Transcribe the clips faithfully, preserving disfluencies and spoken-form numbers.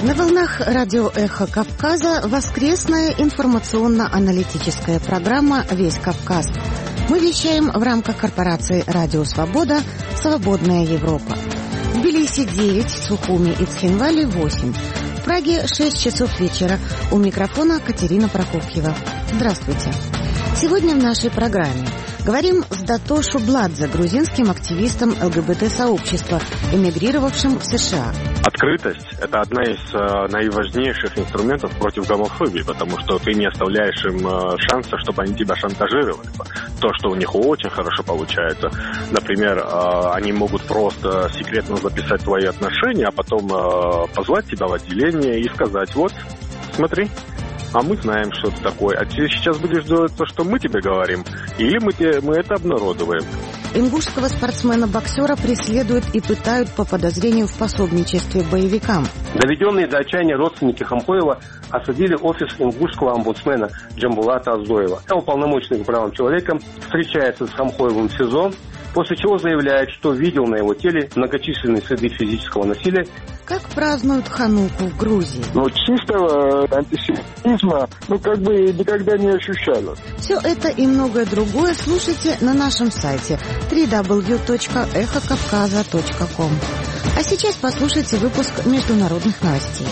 На волнах радио «Эхо Кавказа» воскресная информационно-аналитическая программа «Весь Кавказ». Мы вещаем в рамках корпорации «Радио Свобода. Свободная Европа». В Тбилиси девять, Сухуми и Цхинвале восемь. В Праге шесть часов вечера. У микрофона Катерина Прокофьева. Здравствуйте. Сегодня в нашей программе говорим с Дато Шубладзе, грузинским активистом ЛГБТ-сообщества, эмигрировавшим в США. Открытость – это одна из э, наиважнейших инструментов против гомофобии, потому что ты не оставляешь им э, шанса, чтобы они тебя шантажировали. То, что у них очень хорошо получается. Например, э, они могут просто секретно записать твои отношения, а потом э, позвать тебя в отделение и сказать: вот, смотри, а мы знаем, что это такое. А ты сейчас будешь делать то, что мы тебе говорим, или мы, те, мы это обнародуем. Ингушского спортсмена-боксера преследуют и пытают по подозрению в пособничестве боевикам. Доведенные до отчаяния родственники Хамхоева осадили офис ингушского омбудсмена Джамбулата Аздоева. Уполномоченный по правам человека встречается с Хамхоевым в СИЗО, после чего заявляет, что видел на его теле многочисленные следы физического насилия. Как празднуют Хануку в Грузии? Но чистого антисемитизма, ну, как бы никогда не ощущала. Все это и многое другое слушайте на нашем сайте дабл ю дабл ю дабл ю точка эхо кавказа точка ком. А сейчас послушайте выпуск международных новостей.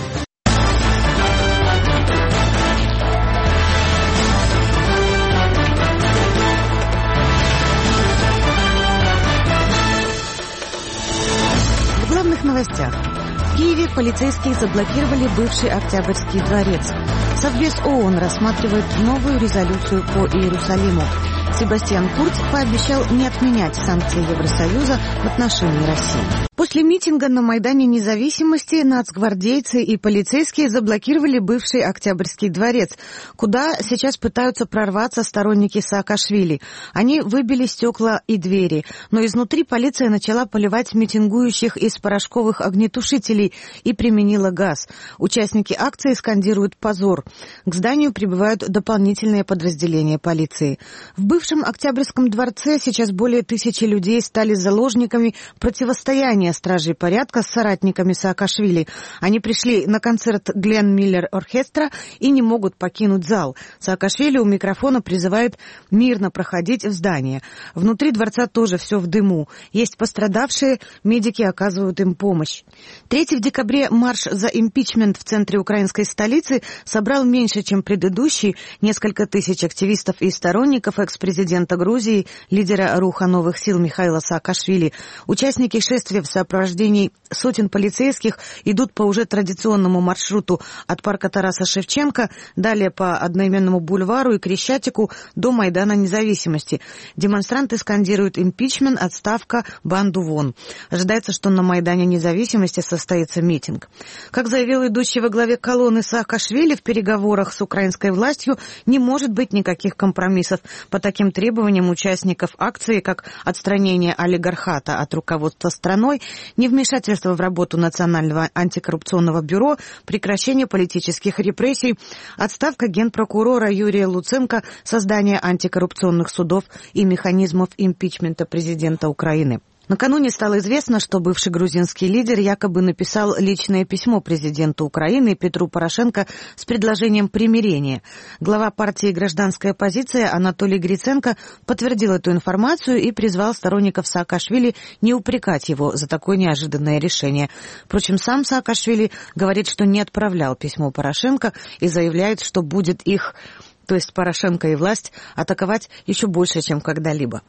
В главных новостях. В Киеве полицейские заблокировали бывший Октябрьский дворец. Совбез ООН рассматривает новую резолюцию по Иерусалиму. Себастьян Курц пообещал не отменять санкции Евросоюза в отношении России. После митинга на Майдане Независимости нацгвардейцы и полицейские заблокировали бывший Октябрьский дворец, куда сейчас пытаются прорваться сторонники Саакашвили. Они выбили стекла и двери, но изнутри полиция начала поливать митингующих из порошковых огнетушителей и применила газ. Участники акции скандируют «позор». К зданию прибывают дополнительные подразделения полиции. В бывшем Октябрьском дворце сейчас более тысячи людей стали заложниками противостояния стражей порядка с соратниками Саакашвили. Они пришли на концерт Глен Миллер Оркестра и не могут покинуть зал. Саакашвили у микрофона призывает мирно проходить в здание. Внутри дворца тоже все в дыму. Есть пострадавшие, медики оказывают им помощь. третьего декабря марш за импичмент в центре украинской столицы собрал меньше, чем предыдущий. Несколько тысяч активистов и сторонников экс-президента Грузии, лидера Руха новых сил Михаила Саакашвили. Участники шествия в сопровождении сотен полицейских идут по уже традиционному маршруту от парка Тараса Шевченко, далее по одноименному бульвару и Крещатику до Майдана Независимости. Демонстранты скандируют «импичмент», «отставка», «банду вон». Ожидается, что на Майдане Независимости состоится митинг. Как заявил идущий во главе колонны Саакашвили, в переговорах с украинской властью не может быть никаких компромиссов по таким требованиям участников акции, как отстранение олигархата от руководства страной, невмешательство в работу Национального антикоррупционного бюро, прекращение политических репрессий, отставка генпрокурора Юрия Луценко, создание антикоррупционных судов и механизмов импичмента президента Украины. Накануне стало известно, что бывший грузинский лидер якобы написал личное письмо президенту Украины Петру Порошенко с предложением примирения. Глава партии «Гражданская оппозиция» Анатолий Гриценко подтвердил эту информацию и призвал сторонников Саакашвили не упрекать его за такое неожиданное решение. Впрочем, сам Саакашвили говорит, что не отправлял письмо Порошенко и заявляет, что будет их, то есть Порошенко и власть, атаковать еще больше, чем когда-либо.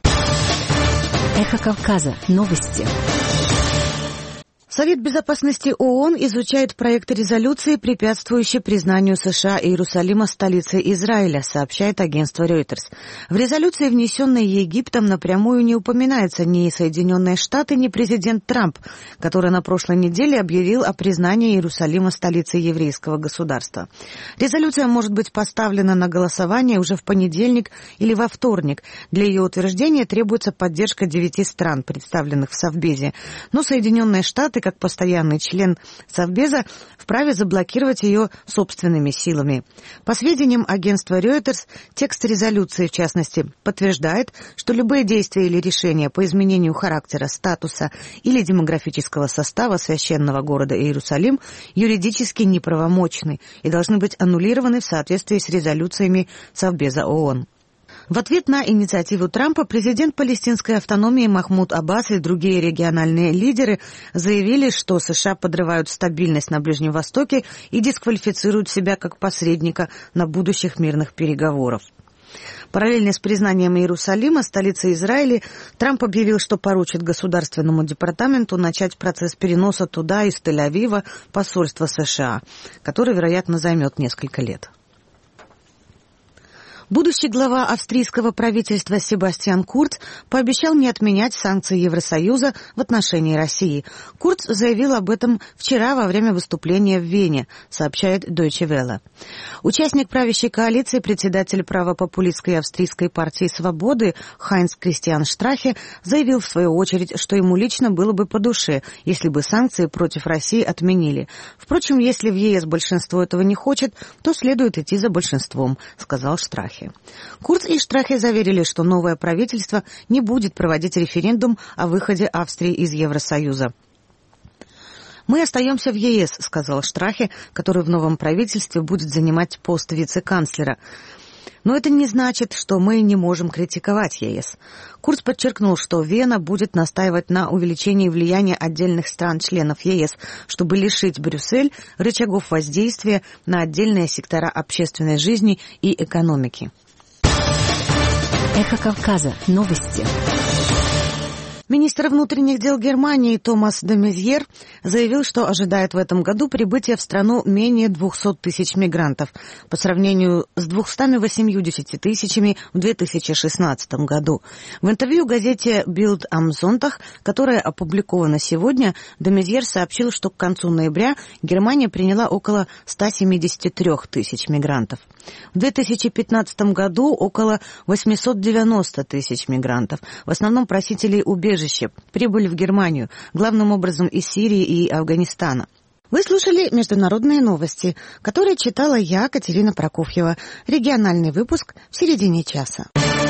Эхо Кавказа. Новости. Совет безопасности ООН изучает проект резолюции, препятствующей признанию США и Иерусалима столицей Израиля, сообщает агентство Reuters. В резолюции, внесенной Египтом, напрямую не упоминаются ни Соединенные Штаты, ни президент Трамп, который на прошлой неделе объявил о признании Иерусалима столицей еврейского государства. Резолюция может быть поставлена на голосование уже в понедельник или во вторник. Для ее утверждения требуется поддержка девяти стран, представленных в Совбезе. Но Соединенные Штаты, как постоянный член Совбеза, вправе заблокировать ее собственными силами. По сведениям агентства Reuters, текст резолюции, в частности, подтверждает, что любые действия или решения по изменению характера, статуса или демографического состава священного города Иерусалим юридически неправомочны и должны быть аннулированы в соответствии с резолюциями Совбеза ООН. В ответ на инициативу Трампа президент палестинской автономии Махмуд Аббас и другие региональные лидеры заявили, что США подрывают стабильность на Ближнем Востоке и дисквалифицируют себя как посредника на будущих мирных переговорах. Параллельно с признанием Иерусалима столицей Израиля, Трамп объявил, что поручит Государственному департаменту начать процесс переноса туда из Тель-Авива посольства США, который, вероятно, займет несколько лет. Будущий глава австрийского правительства Себастьян Курц пообещал не отменять санкции Евросоюза в отношении России. Курц заявил об этом вчера во время выступления в Вене, сообщает Deutsche Welle. Участник правящей коалиции, председатель правопопулистской австрийской партии «Свободы» Хайнц Кристиан Штрахе заявил в свою очередь, что ему лично было бы по душе, если бы санкции против России отменили. Впрочем, если в ЕС большинство этого не хочет, то следует идти за большинством, сказал Штрахе. Курц и Штрахе заверили, что новое правительство не будет проводить референдум о выходе Австрии из Евросоюза. «Мы остаемся в ЕС», — сказал Штрахе, который в новом правительстве будет занимать пост вице-канцлера. «Но это не значит, что мы не можем критиковать ЕС». Курц подчеркнул, что Вена будет настаивать на увеличении влияния отдельных стран-членов ЕС, чтобы лишить Брюссель рычагов воздействия на отдельные сектора общественной жизни и экономики. Эхо Кавказа. Новости. Министр внутренних дел Германии Томас де Мезьер заявил, что ожидает в этом году прибытия в страну менее двухсот тысяч мигрантов по сравнению с двумястами восемьюдесятью тысячами в две тысячи шестнадцатом году. В интервью газете Bild am Sonntag, которая опубликована сегодня, де Мезьер сообщил, что к концу ноября Германия приняла около ста семидесяти трёх тысяч мигрантов. В две тысячи пятнадцатом году около восьмисот девяноста тысяч мигрантов, в основном просителей убежища, прибыли в Германию, главным образом из Сирии и Афганистана. Вы слушали международные новости, которые читала я, Катерина Прокофьева. Региональный выпуск в середине часа.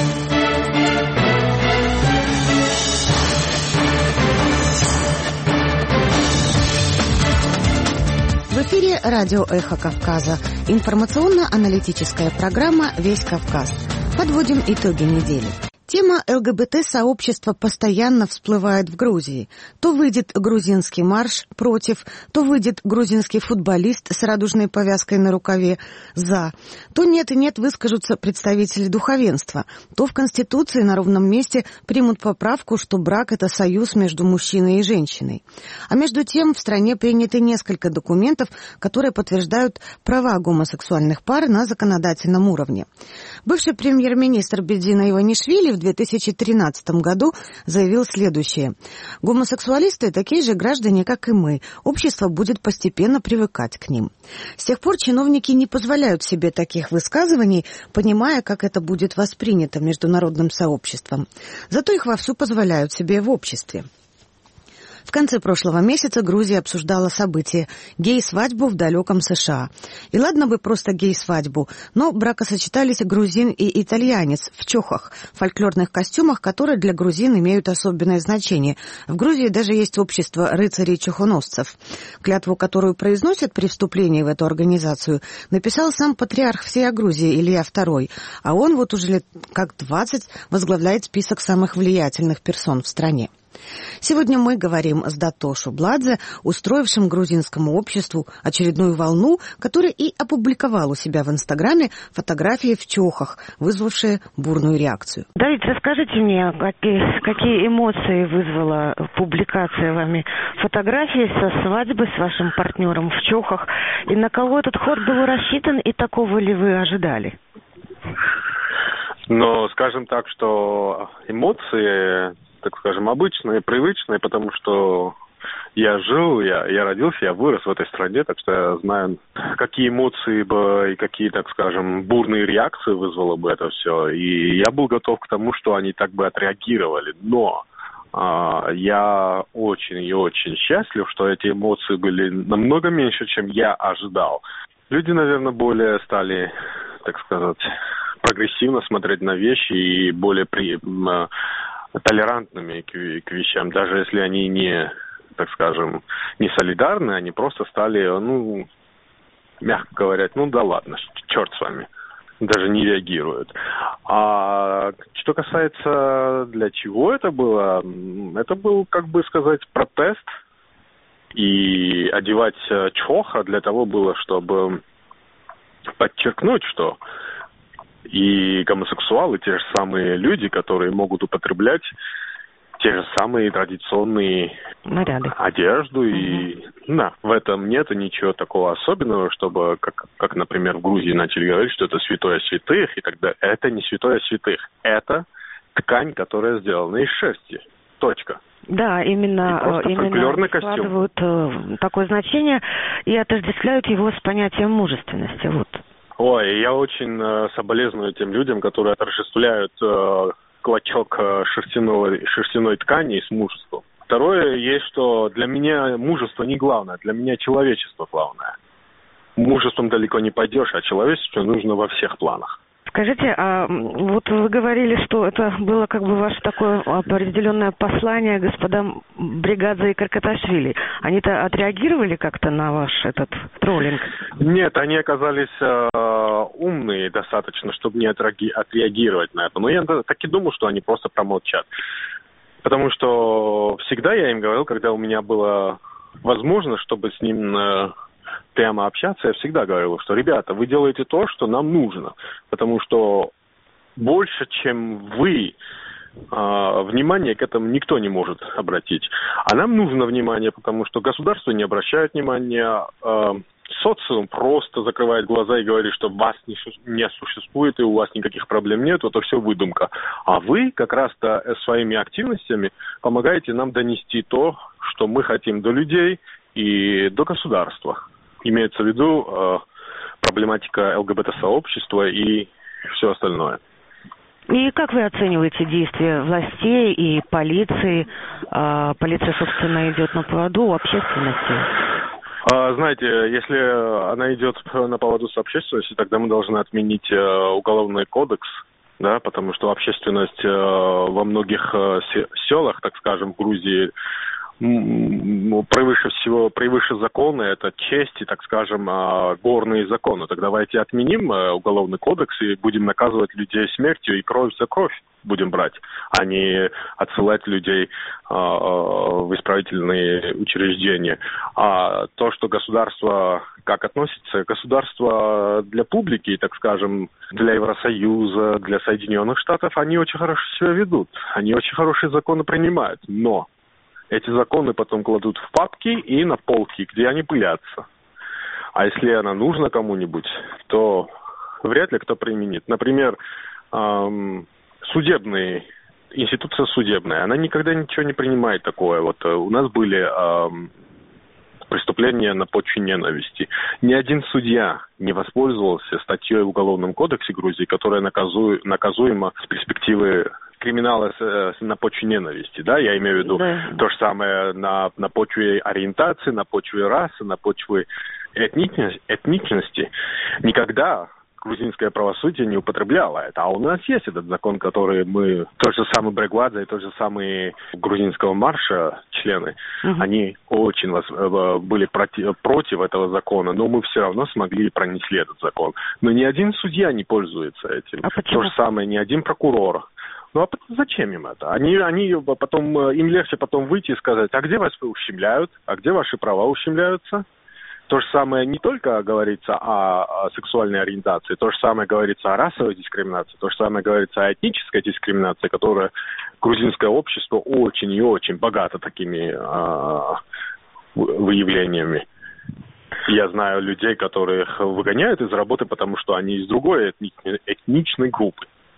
В эфире радио «Эхо Кавказа». Информационно-аналитическая программа «Весь Кавказ». Подводим итоги недели. Тема ЛГБТ-сообщества постоянно всплывает в Грузии. То выйдет грузинский марш против, то выйдет грузинский футболист с радужной повязкой на рукаве за, то нет и нет выскажутся представители духовенства, то в Конституции на ровном месте примут поправку, что брак – это союз между мужчиной и женщиной. А между тем в стране приняты несколько документов, которые подтверждают права гомосексуальных пар на законодательном уровне. Бывший премьер-министр Бедзина Иванишвили в две тысячи тринадцатом году заявил следующее. Гомосексуалисты такие же граждане, как и мы. Общество будет постепенно привыкать к ним. С тех пор чиновники не позволяют себе таких высказываний, понимая, как это будет воспринято международным сообществом. Зато их вовсю позволяют себе в обществе. В конце прошлого месяца Грузия обсуждала событие – гей-свадьбу в далеком США. И ладно бы просто гей-свадьбу, но бракосочетались грузин и итальянец в чохах, фольклорных костюмах, которые для грузин имеют особенное значение. В Грузии даже есть общество рыцарей-чехоносцев. Клятву, которую произносят при вступлении в эту организацию, написал сам патриарх всей Грузии Илья второй, а он вот уже лет как двадцать возглавляет список самых влиятельных персон в стране. Сегодня мы говорим с Дато Шубладзе, устроившим грузинскому обществу очередную волну, который и опубликовал у себя в Инстаграме фотографии в чохах, вызвавшие бурную реакцию. Давид, расскажите мне, какие, какие эмоции вызвала публикация вами фотографии со свадьбы с вашим партнером в чохах, и на кого этот ход был рассчитан, и такого ли вы ожидали? Но скажем так, что эмоции, так скажем, обычные, привычные, потому что я жил, я, я родился, я вырос в этой стране, так что я знаю, какие эмоции бы и какие, так скажем, бурные реакции вызвало бы это все. И я был готов к тому, что они так бы отреагировали. Но Я очень и очень счастлив, что эти эмоции были намного меньше, чем я ожидал. Люди, наверное, более стали, так сказать, прогрессивно смотреть на вещи и более при, толерантными к, к вещам, даже если они не, так скажем, не солидарны, они просто стали, ну, мягко говоря, ну да ладно, черт с вами. Даже не реагируют. А что касается, для чего это было, это был, как бы сказать, протест. И одевать чоха для того было, чтобы подчеркнуть, что и гомосексуалы, те же самые люди, которые могут употреблять те же самые традиционные наряды, одежду, и угу. да, в этом нет ничего такого особенного, чтобы, как, как, например, в Грузии начали говорить, что это святое святых, и тогда это не святое святых, это ткань, которая сделана из шерсти. Точка. Да, именно, именно вкладывают э, такое значение и отождествляют его с понятием мужественности. Вот. Ой, я очень э, соболезную тем людям, которые отождествляют э, клочок шерстяной, шерстяной ткани с мужеством. Второе есть, что для меня мужество не главное, для меня человечество главное. Мужеством далеко не пойдешь, а человечество нужно во всех планах. Скажите, а вот вы говорили, что это было как бы ваше такое определенное послание господам Бригадзе и Каркаташвили. Они-то отреагировали как-то на ваш этот троллинг? Нет, они оказались э, умные достаточно, чтобы не отреаги- отреагировать на это. Но я так и думал, что они просто промолчат. Потому что всегда я им говорил, когда у меня была возможность, чтобы с ним... Э, прямо общаться, я всегда говорил, что, ребята, вы делаете то, что нам нужно, потому что больше, чем вы, э, внимание к этому никто не может обратить. А нам нужно внимание, потому что государство не обращает внимания, э, социум просто закрывает глаза и говорит, что вас не, не существует и у вас никаких проблем нет, это все выдумка. А вы как раз-то своими активностями помогаете нам донести то, что мы хотим до людей и до государства. Имеется в виду э, проблематика ЛГБТ-сообщества и все остальное. И как вы оцениваете действия властей и полиции? Э, полиция, собственно, идет на поводу у общественности. А, знаете, если она идет на поводу с общественностью, тогда мы должны отменить э, уголовный кодекс, да, потому что общественность э, во многих э, селах, так скажем, в Грузии, превыше всего, превыше закона, это честь и, так скажем, горные законы. Так давайте отменим уголовный кодекс и будем наказывать людей смертью и кровь за кровь будем брать, а не отсылать людей в исправительные учреждения. А то, что государство, как относится, государство для публики, так скажем, для Евросоюза, для Соединенных Штатов, они очень хорошо себя ведут, они очень хорошие законы принимают, но эти законы потом кладут в папки и на полки, где они пылятся. А если она нужна кому-нибудь, то вряд ли кто применит. Например, эм, судебные, институция судебная, она никогда ничего не принимает такое. Вот у нас были эм, преступления на почве ненависти. Ни один судья не воспользовался статьей в Уголовном кодексе Грузии, которая наказу, наказуема с перспективы криминала с, на почве ненависти, да, я имею в виду да. То же самое на, на почве ориентации, на почве расы, на почве этничности, этничности. Никогда грузинское правосудие не употребляло это. А у нас есть этот закон, который мы, тот же самый Бригадзе и тот же самый грузинского марша члены, угу. они очень вас, были против, против этого закона, но мы все равно смогли пронесли этот закон. Но ни один судья не пользуется этим. А то же самое, ни один прокурор. Ну а зачем им это? Они, они потом, им легче потом выйти и сказать, а где вас ущемляют, а где ваши права ущемляются? То же самое не только говорится о, о сексуальной ориентации, то же самое говорится о расовой дискриминации, то же самое говорится о этнической дискриминации, которая грузинское общество очень и очень богато такими э, выявлениями. Я знаю людей, которых выгоняют из работы, потому что они из другой этни- этничной группы.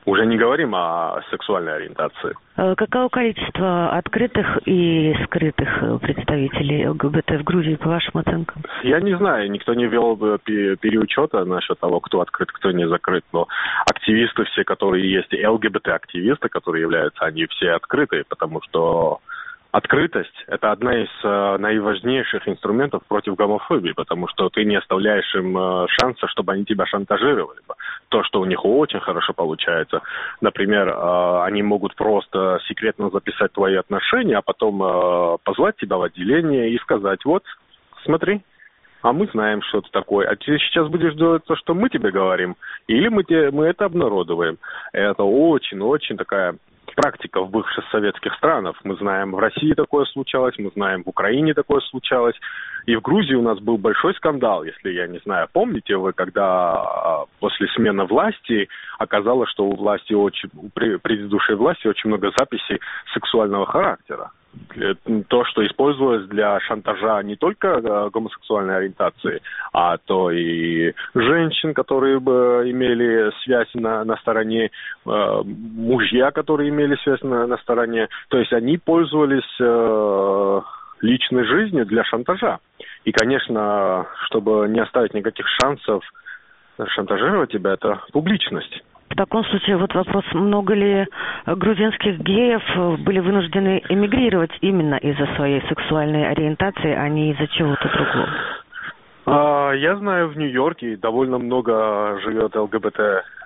Уже не говорим о сексуальной ориентации. Каково количество открытых и скрытых представителей ЛГБТ в Грузии, по вашим оценкам? Я не знаю, никто не вел переучета насчет того, кто открыт, кто не закрыт, но активисты все, которые есть, и ЛГБТ-активисты, которые являются, они все открытые, потому что открытость – это одна из э, наиважнейших инструментов против гомофобии, потому что ты не оставляешь им э, шанса, чтобы они тебя шантажировали. То, что у них очень хорошо получается. Например, э, они могут просто секретно записать твои отношения, а потом э, позвать тебя в отделение и сказать: вот, смотри, а мы знаем, что это такое. А ты сейчас будешь делать то, что мы тебе говорим, или мы, те, мы это обнародуем. Это очень-очень такая практика в бывших советских странах. Мы знаем, в России такое случалось, мы знаем, в Украине такое случалось. И в Грузии у нас был большой скандал, если, я не знаю, помните вы, когда после смены власти оказалось, что у власти очень, у предыдущей власти очень много записей сексуального характера. То, что использовалось для шантажа не только гомосексуальной ориентации, а то и женщин, которые бы имели связь на, на стороне, э, мужья, которые имели связь на, на стороне. То есть они пользовались э, личной жизнью для шантажа. И, конечно, чтобы не оставить никаких шансов шантажировать тебя, это публичность. В таком случае вот вопрос: много ли грузинских геев были вынуждены эмигрировать именно из-за своей сексуальной ориентации, а не из-за чего-то другого? Я знаю, в Нью-Йорке довольно много живет ЛГБТ,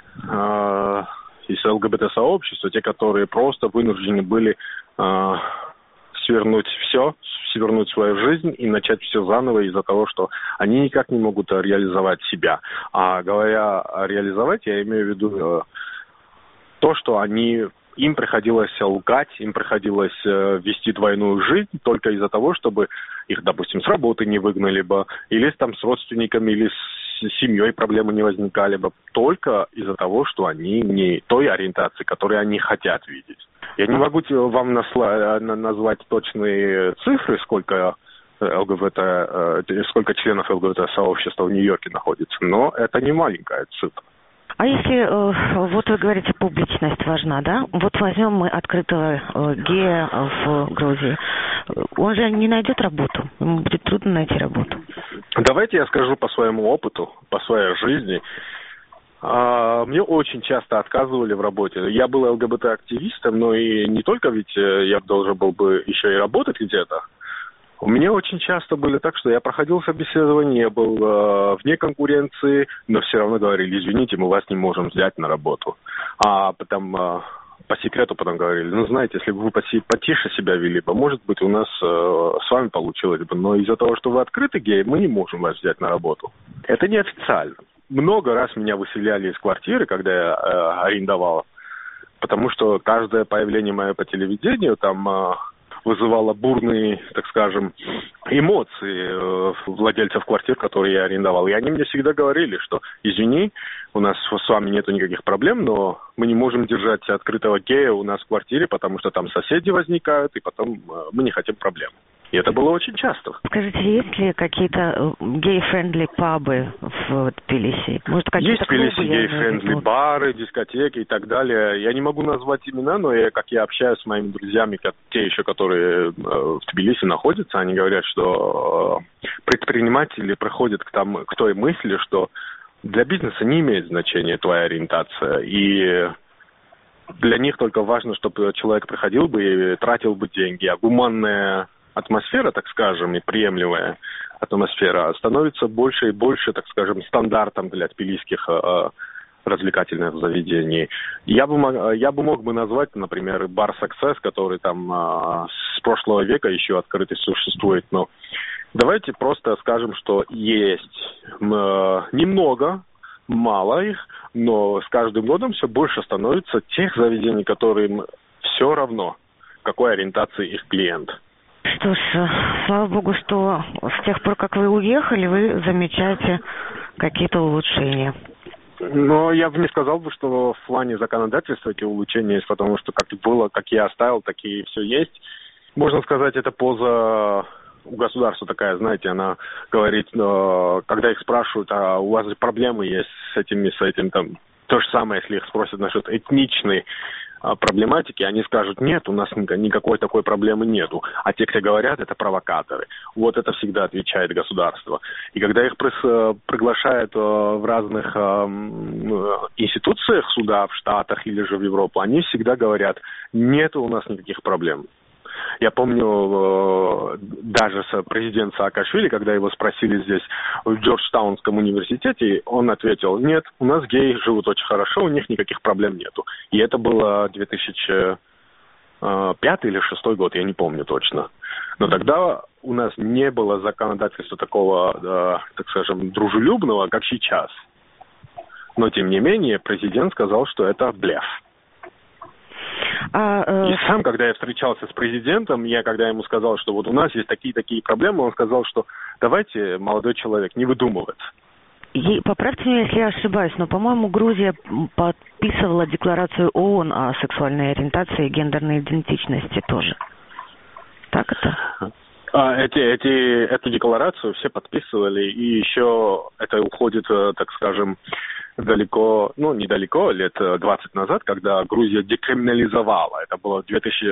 из ЛГБТ-сообщества, те, которые просто вынуждены были свернуть все, свернуть свою жизнь и начать все заново из-за того, что они никак не могут реализовать себя. А говоря реализовать, я имею в виду э, то, что они, им приходилось лгать, им приходилось э, вести двойную жизнь только из-за того, чтобы их, допустим, с работы не выгнали бы, или там с родственниками, или с семьей проблемы не возникали бы, только из-за того, что они не той ориентации, которую они хотят видеть. Я не могу вам насла- назвать точные цифры, сколько ЛГБТ, сколько членов ЛГБТ-сообщества в Нью-Йорке находится, но это не маленькая цифра. А если, вот вы говорите, публичность важна, да? Вот возьмем мы открытого гея в Грузии. Он же не найдет работу, ему будет трудно найти работу. Давайте я скажу по своему опыту, по своей жизни. Мне очень часто отказывали в работе. Я был ЛГБТ-активистом, но и не только, ведь я должен был бы еще и работать где-то. У меня очень часто были так, что я проходил собеседование, был э, вне конкуренции, но все равно говорили: извините, мы вас не можем взять на работу. А потом э, по секрету потом говорили: ну, знаете, если бы вы потише себя вели бы, может быть, у нас э, с вами получилось бы, но из-за того, что вы открытый гей, мы не можем вас взять на работу. Это неофициально. Много раз меня выселяли из квартиры, когда я э, арендовал, потому что каждое появление мое по телевидению там э, вызывало бурные, так скажем, эмоции э, владельцев квартир, которые я арендовал. И они мне всегда говорили, что извини, у нас с вами нету никаких проблем, но мы не можем держать открытого гея у нас в квартире, потому что там соседи возникают, и потом э, мы не хотим проблем. И это было очень часто. Скажите, есть ли какие-то гей-френдли пабы в Тбилиси? Может, есть в Тбилиси гей-френдли бары, дискотеки и так далее. Я не могу назвать имена, но я, как я общаюсь с моими друзьями, как, те еще, которые э, в Тбилиси находятся, они говорят, что э, предприниматели приходят к, там, к той мысли, что для бизнеса не имеет значения твоя ориентация. И для них только важно, чтобы человек приходил бы и тратил бы деньги. А гуманная атмосфера, так скажем, и приемлемая атмосфера становится больше и больше, так скажем, стандартом для тбилисских э, развлекательных заведений. Я бы, мог, я бы мог бы назвать, например, бар Success, который там э, с прошлого века еще открытый существует, но давайте просто скажем, что есть э, немного, мало их, но с каждым годом все больше становится тех заведений, которым все равно, какой ориентации их клиент. Что ж, слава богу, что с тех пор, как вы уехали, вы замечаете какие-то улучшения. Но я бы не сказал бы, что в плане законодательства эти улучшения есть, потому что как было, как я оставил, такие все есть. Можно сказать, это поза у государства такая, знаете, она говорит, когда их спрашивают, а у вас проблемы есть с этими, с этим там То же самое, если их спросят насчет этничной проблематики, они скажут, нет, у нас никакой такой проблемы нету. А те, кто говорят, это провокаторы. Вот это всегда отвечает государство. И когда их приглашают в разных институциях суда в Штатах или же в Европу, они всегда говорят, нету у нас никаких проблем. Я помню, даже президент Саакашвили, когда его спросили здесь в Джорджтаунском университете, он ответил, нет, у нас геи живут очень хорошо, у них никаких проблем нету. И это было две тысячи пятый или две тысячи шестой год, я не помню точно. Но тогда у нас не было законодательства такого, так скажем, дружелюбного, как сейчас. Но, тем не менее, президент сказал, что это блеф. А, э... И сам, когда я встречался с президентом, я когда ему сказал, что вот у нас есть такие-такие проблемы, он сказал, что давайте, молодой человек, не выдумывать. И, поправьте меня, если я ошибаюсь, но, по-моему, Грузия подписывала декларацию ООН о сексуальной ориентации и гендерной идентичности тоже. Так это? А, эти, эти, эту декларацию все подписывали, и еще это уходит, так скажем, далеко, ну, недалеко, лет двадцать назад, когда Грузия декриминализовала. Это было в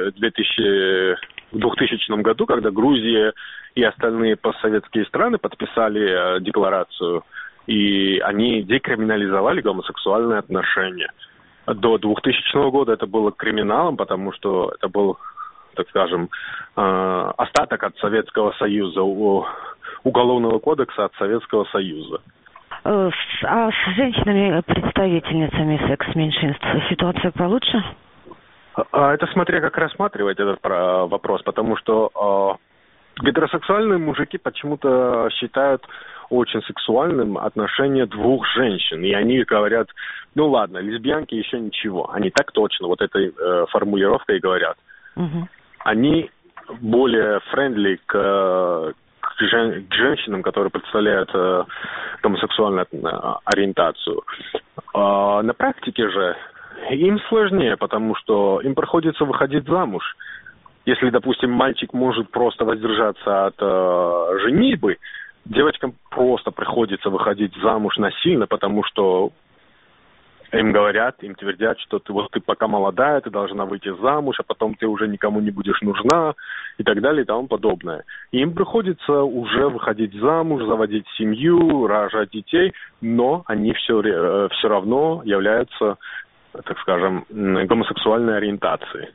двухтысячном году, когда Грузия и остальные постсоветские страны подписали декларацию, и они декриминализовали гомосексуальные отношения. До двухтысячного года это было криминалом, потому что это был, так скажем, остаток от Советского Союза, уголовного кодекса от Советского Союза. А с женщинами-представительницами секс-меньшинств ситуация получше? Это смотря как рассматривать этот вопрос, потому что э, гетеросексуальные мужики почему-то считают очень сексуальным отношение двух женщин. И они говорят, ну ладно, лесбиянки еще ничего. Они так точно вот этой э, формулировкой говорят. Угу. Они более френдли к... к женщинам, которые представляют э, гомосексуальную ориентацию. А на практике же им сложнее, потому что им приходится выходить замуж. Если, допустим, мальчик может просто воздержаться от э, женитьбы, девочкам просто приходится выходить замуж насильно, потому что им говорят, им твердят, что ты вот ты пока молодая, ты должна выйти замуж, а потом ты уже никому не будешь нужна, и так далее, и тому подобное. И им приходится уже выходить замуж, заводить семью, рожать детей, но они все, все равно являются, так скажем, гомосексуальной ориентацией.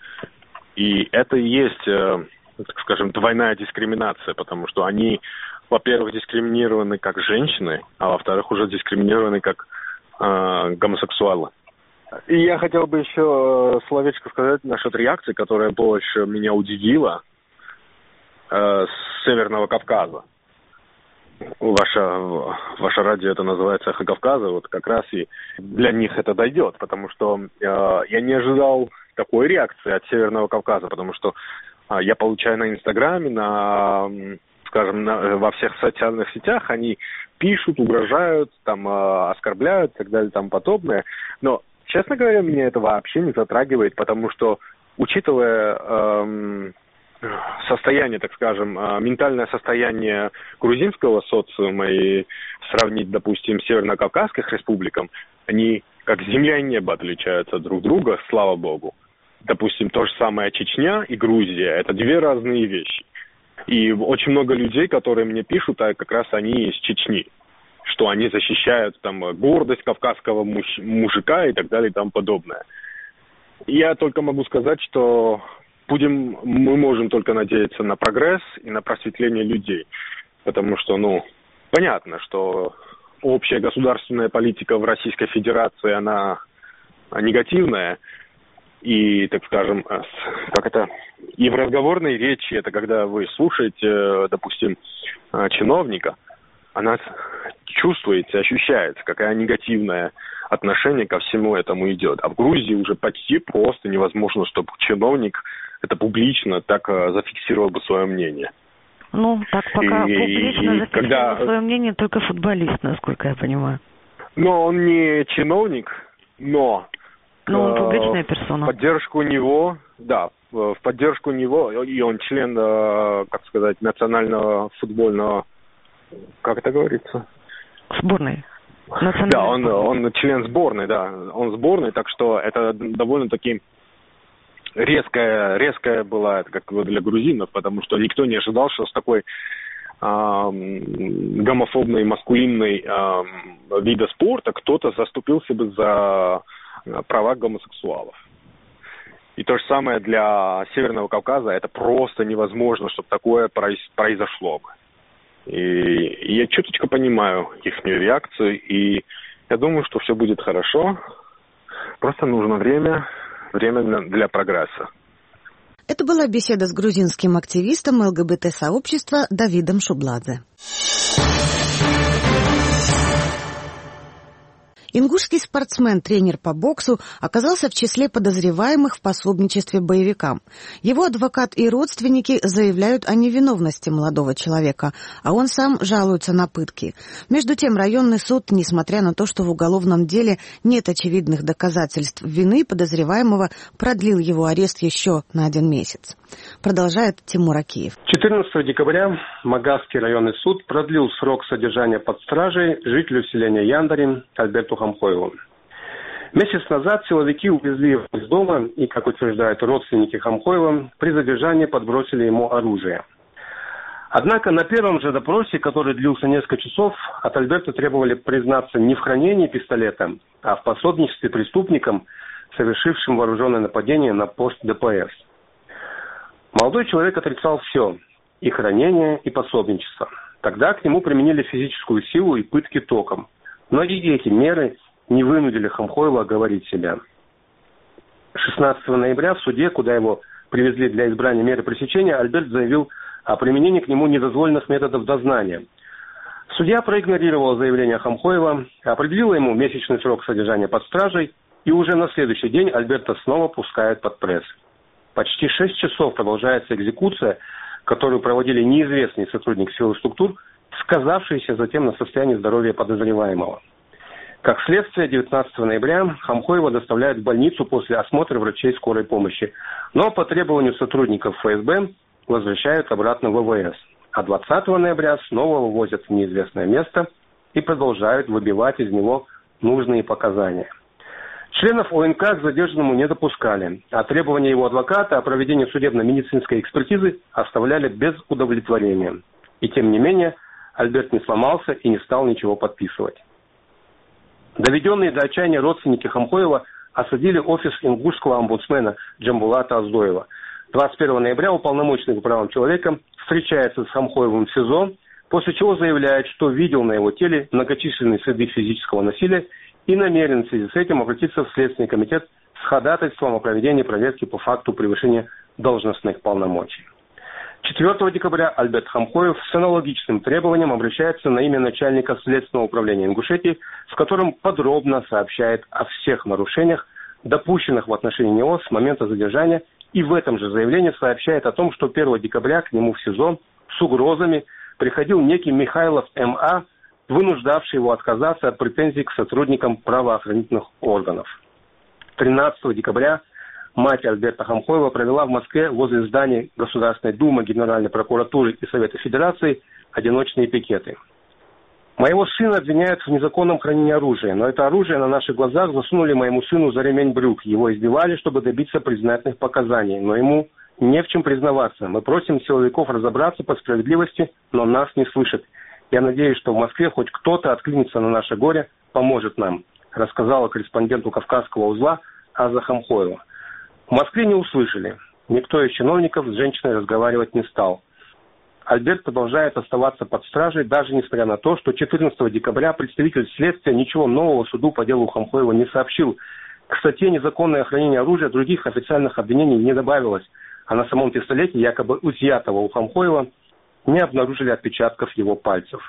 И это и есть, так скажем, двойная дискриминация, потому что они, во-первых, дискриминированы как женщины, а во-вторых, уже дискриминированы как гомосексуалы. И я хотел бы еще словечко сказать насчет реакции, которая больше меня удивила, э, с Северного Кавказа. Ваше, ваше радио это называется «Эхо Кавказа», вот как раз и для них это дойдет, потому что э, я не ожидал такой реакции от Северного Кавказа, потому что э, я получаю на Инстаграме, на, скажем, на, во всех социальных сетях, они пишут, угрожают, там, э, оскорбляют и так далее и тому подобное. Но, честно говоря, меня это вообще не затрагивает, потому что, учитывая э, состояние, так скажем, э, ментальное состояние грузинского социума и сравнить, допустим, с северно-кавказских республикам, они как земля и небо отличаются друг от друга, слава богу. Допустим, то же самое Чечня и Грузия – это две разные вещи. И очень много людей, которые мне пишут, а как раз они из Чечни, что они защищают там гордость кавказского муж- мужика и так далее и тому подобное. И я только могу сказать, что будем, мы можем только надеяться на прогресс и на просветление людей. Потому что, ну, понятно, что общая государственная политика в Российской Федерации, она негативная. И, так скажем, как это, и в разговорной речи, это когда вы слушаете, допустим, чиновника, она чувствуется, ощущается, какая негативное отношение ко всему этому идет. А в Грузии уже почти просто невозможно, чтобы чиновник это публично так зафиксировал бы свое мнение. Ну, так пока и, публично и зафиксировал когда... свое мнение только футболист, насколько я понимаю. Но он не чиновник, но... Ну, он публичная персона. В поддержку него, да, в поддержку него, и он член, как сказать, национального футбольного, как это говорится? Сборной. Да, он, он член сборной, да, он сборной, так что это довольно-таки резкая, резкая была, это как для грузинов, потому что никто не ожидал, что с такой э, гомофобной, маскулинной э, вида спорта кто-то заступился бы за права гомосексуалов. И то же самое для Северного Кавказа, это просто невозможно, чтобы такое произошло бы. И я чуточку понимаю их реакцию, и я думаю, что все будет хорошо. Просто нужно время, время для прогресса. Это была беседа с грузинским активистом ЛГБТ-сообщества Давидом Шубладзе. Ингушский спортсмен, тренер по боксу, оказался в числе подозреваемых в пособничестве боевикам. Его адвокат и родственники заявляют о невиновности молодого человека, а он сам жалуется на пытки. Между тем, районный суд, несмотря на то, что в уголовном деле нет очевидных доказательств вины подозреваемого, продлил его арест еще на один месяц. Продолжает Тимур Акиев. четырнадцатого декабря Магасский районный суд продлил срок содержания под стражей жителю селения Яндарин Альберту Хамхоеву. Месяц назад силовики увезли его из дома и, как утверждают родственники Хамхоева, при задержании подбросили ему оружие. Однако на первом же допросе, который длился несколько часов, от Альберта требовали признаться не в хранении пистолета, а в пособничестве преступникам, совершившим вооруженное нападение на пост ДПС. Молодой человек отрицал все – и хранение, и пособничество. Тогда к нему применили физическую силу и пытки током. Но и эти меры не вынудили Хамхоева оговорить себя. шестнадцатого ноября в суде, куда его привезли для избрания меры пресечения, Альберт заявил о применении к нему недозволенных методов дознания. Судья проигнорировал заявление Хамхоева, определила ему месячный срок содержания под стражей, и уже на следующий день Альберта снова пускают под пресс. Почти шесть часов продолжается экзекуция, которую проводили неизвестные сотрудники силовых структур, сказавшиеся затем на состоянии здоровья подозреваемого. Как следствие, девятнадцатого ноября Хамхоева доставляют в больницу после осмотра врачей скорой помощи, но по требованию сотрудников ФСБ возвращают обратно в ВВС. А двадцатого ноября снова вывозят в неизвестное место и продолжают выбивать из него нужные показания. Членов ОНК к задержанному не допускали, а требования его адвоката о проведении судебно-медицинской экспертизы оставляли без удовлетворения. И тем не менее, Альберт не сломался и не стал ничего подписывать. Доведенные до отчаяния родственники Хамхоева осадили офис ингушского омбудсмена Джамбулата Аздоева. двадцать первого ноября уполномоченный по правам человека встречается с Хамхоевым в СИЗО, после чего заявляет, что видел на его теле многочисленные следы физического насилия и намерен в связи с этим обратиться в Следственный комитет с ходатайством о проведении проверки по факту превышения должностных полномочий. четвертого декабря Альберт Хамхоев с аналогичным требованием обращается на имя начальника Следственного управления Ингушетии, в котором подробно сообщает о всех нарушениях, допущенных в отношении него с момента задержания, и в этом же заявлении сообщает о том, что первого декабря к нему в СИЗО с угрозами приходил некий Михайлов М А, вынуждавший его отказаться от претензий к сотрудникам правоохранительных органов. тринадцатого декабря мать Альберта Хамхоева провела в Москве возле зданий Государственной Думы, Генеральной прокуратуры и Совета Федерации одиночные пикеты. Моего сына обвиняют в незаконном хранении оружия, но это оружие на наших глазах засунули моему сыну за ремень брюк. Его избивали, чтобы добиться признательных показаний, но ему не в чем признаваться. Мы просим силовиков разобраться по справедливости, но нас не слышат. Я надеюсь, что в Москве хоть кто-то откликнется на наше горе, поможет нам, рассказала корреспонденту Кавказского узла Аза Хамхоева. В Москве не услышали. Никто из чиновников с женщиной разговаривать не стал. Альберт продолжает оставаться под стражей, даже несмотря на то, что четырнадцатого декабря представитель следствия ничего нового суду по делу Хамхоева не сообщил. К статье «Незаконное хранение оружия» других официальных обвинений не добавилось, а на самом пистолете, якобы изъятого у Хамхоева, не обнаружили отпечатков его пальцев.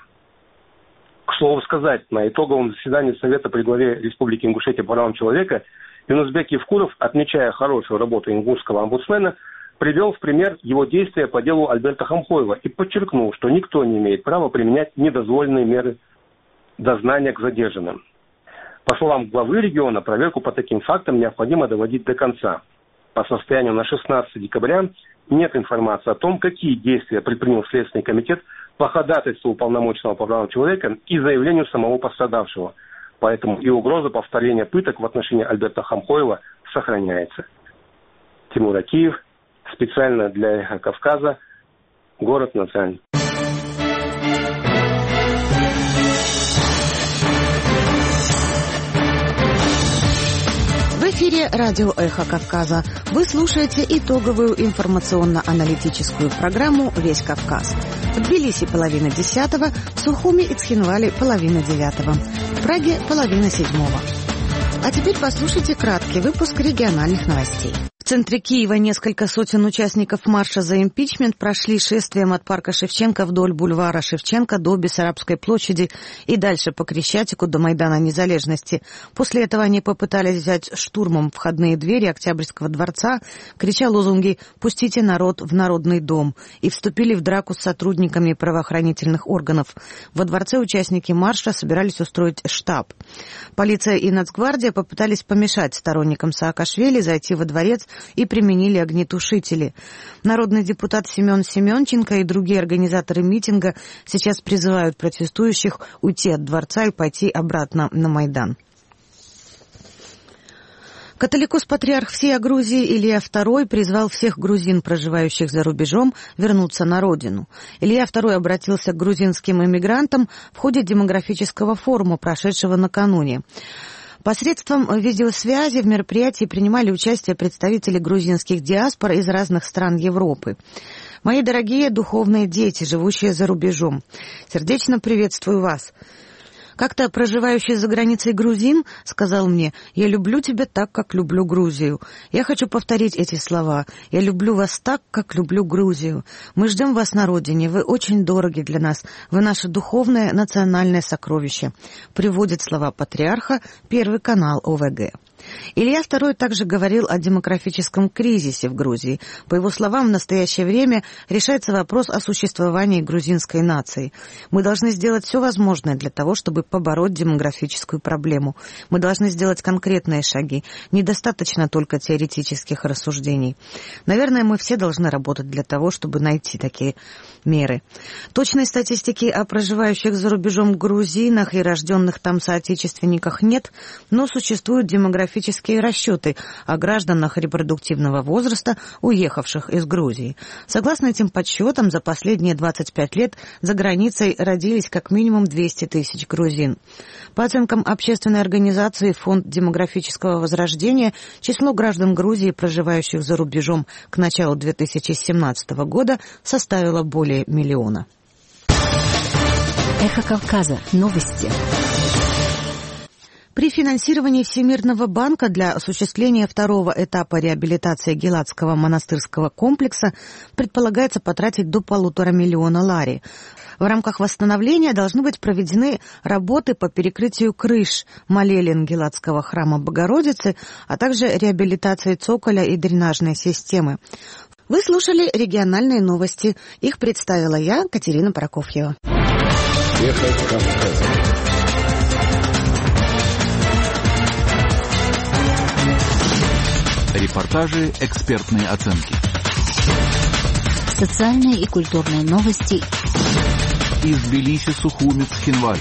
К слову сказать, на итоговом заседании Совета при главе Республики Ингушетия по правам человека Юнусбек Евкуров, отмечая хорошую работу ингушского омбудсмена, привел в пример его действия по делу Альберта Хамхоева и подчеркнул, что никто не имеет права применять недозволенные меры дознания к задержанным. По словам главы региона, проверку по таким фактам необходимо доводить до конца. По состоянию на шестнадцатого декабря нет информации о том, какие действия предпринял Следственный комитет по ходатайству уполномоченного по правам человека и заявлению самого пострадавшего. Поэтому и угроза повторения пыток в отношении Альберта Хамхоева сохраняется. Тимур Акиев, специально для «Эхо Кавказа», город Назрань. В эфире радио «Эхо Кавказа». Вы слушаете итоговую информационно-аналитическую программу «Весь Кавказ». В Тбилиси половина десятого, в Сухуми и Цхинвале половина девятого, в Праге половина седьмого. А теперь послушайте краткий выпуск региональных новостей. В центре Киева несколько сотен участников марша за импичмент прошли шествием от парка Шевченко вдоль бульвара Шевченко до Бессарабской площади и дальше по Крещатику до Майдана Незалежности. После этого они попытались взять штурмом входные двери Октябрьского дворца, крича лозунги «Пустите народ в Народный дом», и вступили в драку с сотрудниками правоохранительных органов. Во дворце участники марша собирались устроить штаб. Полиция и Нацгвардия попытались помешать сторонникам Саакашвили зайти во дворец и применили огнетушители. Народный депутат Семен Семенченко и другие организаторы митинга сейчас призывают протестующих уйти от дворца и пойти обратно на Майдан. Католикос-патриарх всей Грузии Илья второй призвал всех грузин, проживающих за рубежом, вернуться на родину. Илья второй обратился к грузинским иммигрантам в ходе демографического форума, прошедшего накануне. Посредством видеосвязи в мероприятии принимали участие представители грузинских диаспор из разных стран Европы. Мои дорогие духовные дети, живущие за рубежом, сердечно приветствую вас. Как-то проживающий за границей грузин сказал мне: «Я люблю тебя так, как люблю Грузию». Я хочу повторить эти слова. «Я люблю вас так, как люблю Грузию». Мы ждем вас на родине. Вы очень дороги для нас. Вы наше духовное национальное сокровище. Приводит слова патриарха Первый канал О В Г. Илья второй также говорил о демографическом кризисе в Грузии. По его словам, в настоящее время решается вопрос о существовании грузинской нации. Мы должны сделать все возможное для того, чтобы побороть демографическую проблему. Мы должны сделать конкретные шаги. Недостаточно только теоретических рассуждений. Наверное, мы все должны работать для того, чтобы найти такие меры. Точной статистики о проживающих за рубежом грузинах и рожденных там соотечественниках нет, но существуют демографические расчеты о гражданах репродуктивного возраста, уехавших из Грузии. Согласно этим подсчетам, за последние двадцать пять лет за границей родились как минимум двести тысяч грузин. По оценкам общественной организации «Фонд демографического возрождения», число граждан Грузии, проживающих за рубежом к началу две тысячи семнадцатого года, составило более миллиона. Эхо Кавказа. Новости. При финансировании Всемирного банка для осуществления второго этапа реабилитации Геладского монастырского комплекса предполагается потратить до полутора миллиона лари. В рамках восстановления должны быть проведены работы по перекрытию крыш молелин Геладского храма Богородицы, а также реабилитации цоколя и дренажной системы. Вы слушали региональные новости. Их представила я, Катерина Прокофьева. Эхо Кавказа. Репортажи, экспертные оценки. Социальные и культурные новости. Из Тбилиси, Сухуми, Цхинвали.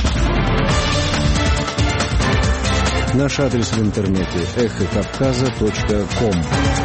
Наш адрес в интернете эхо кавказа точка ком.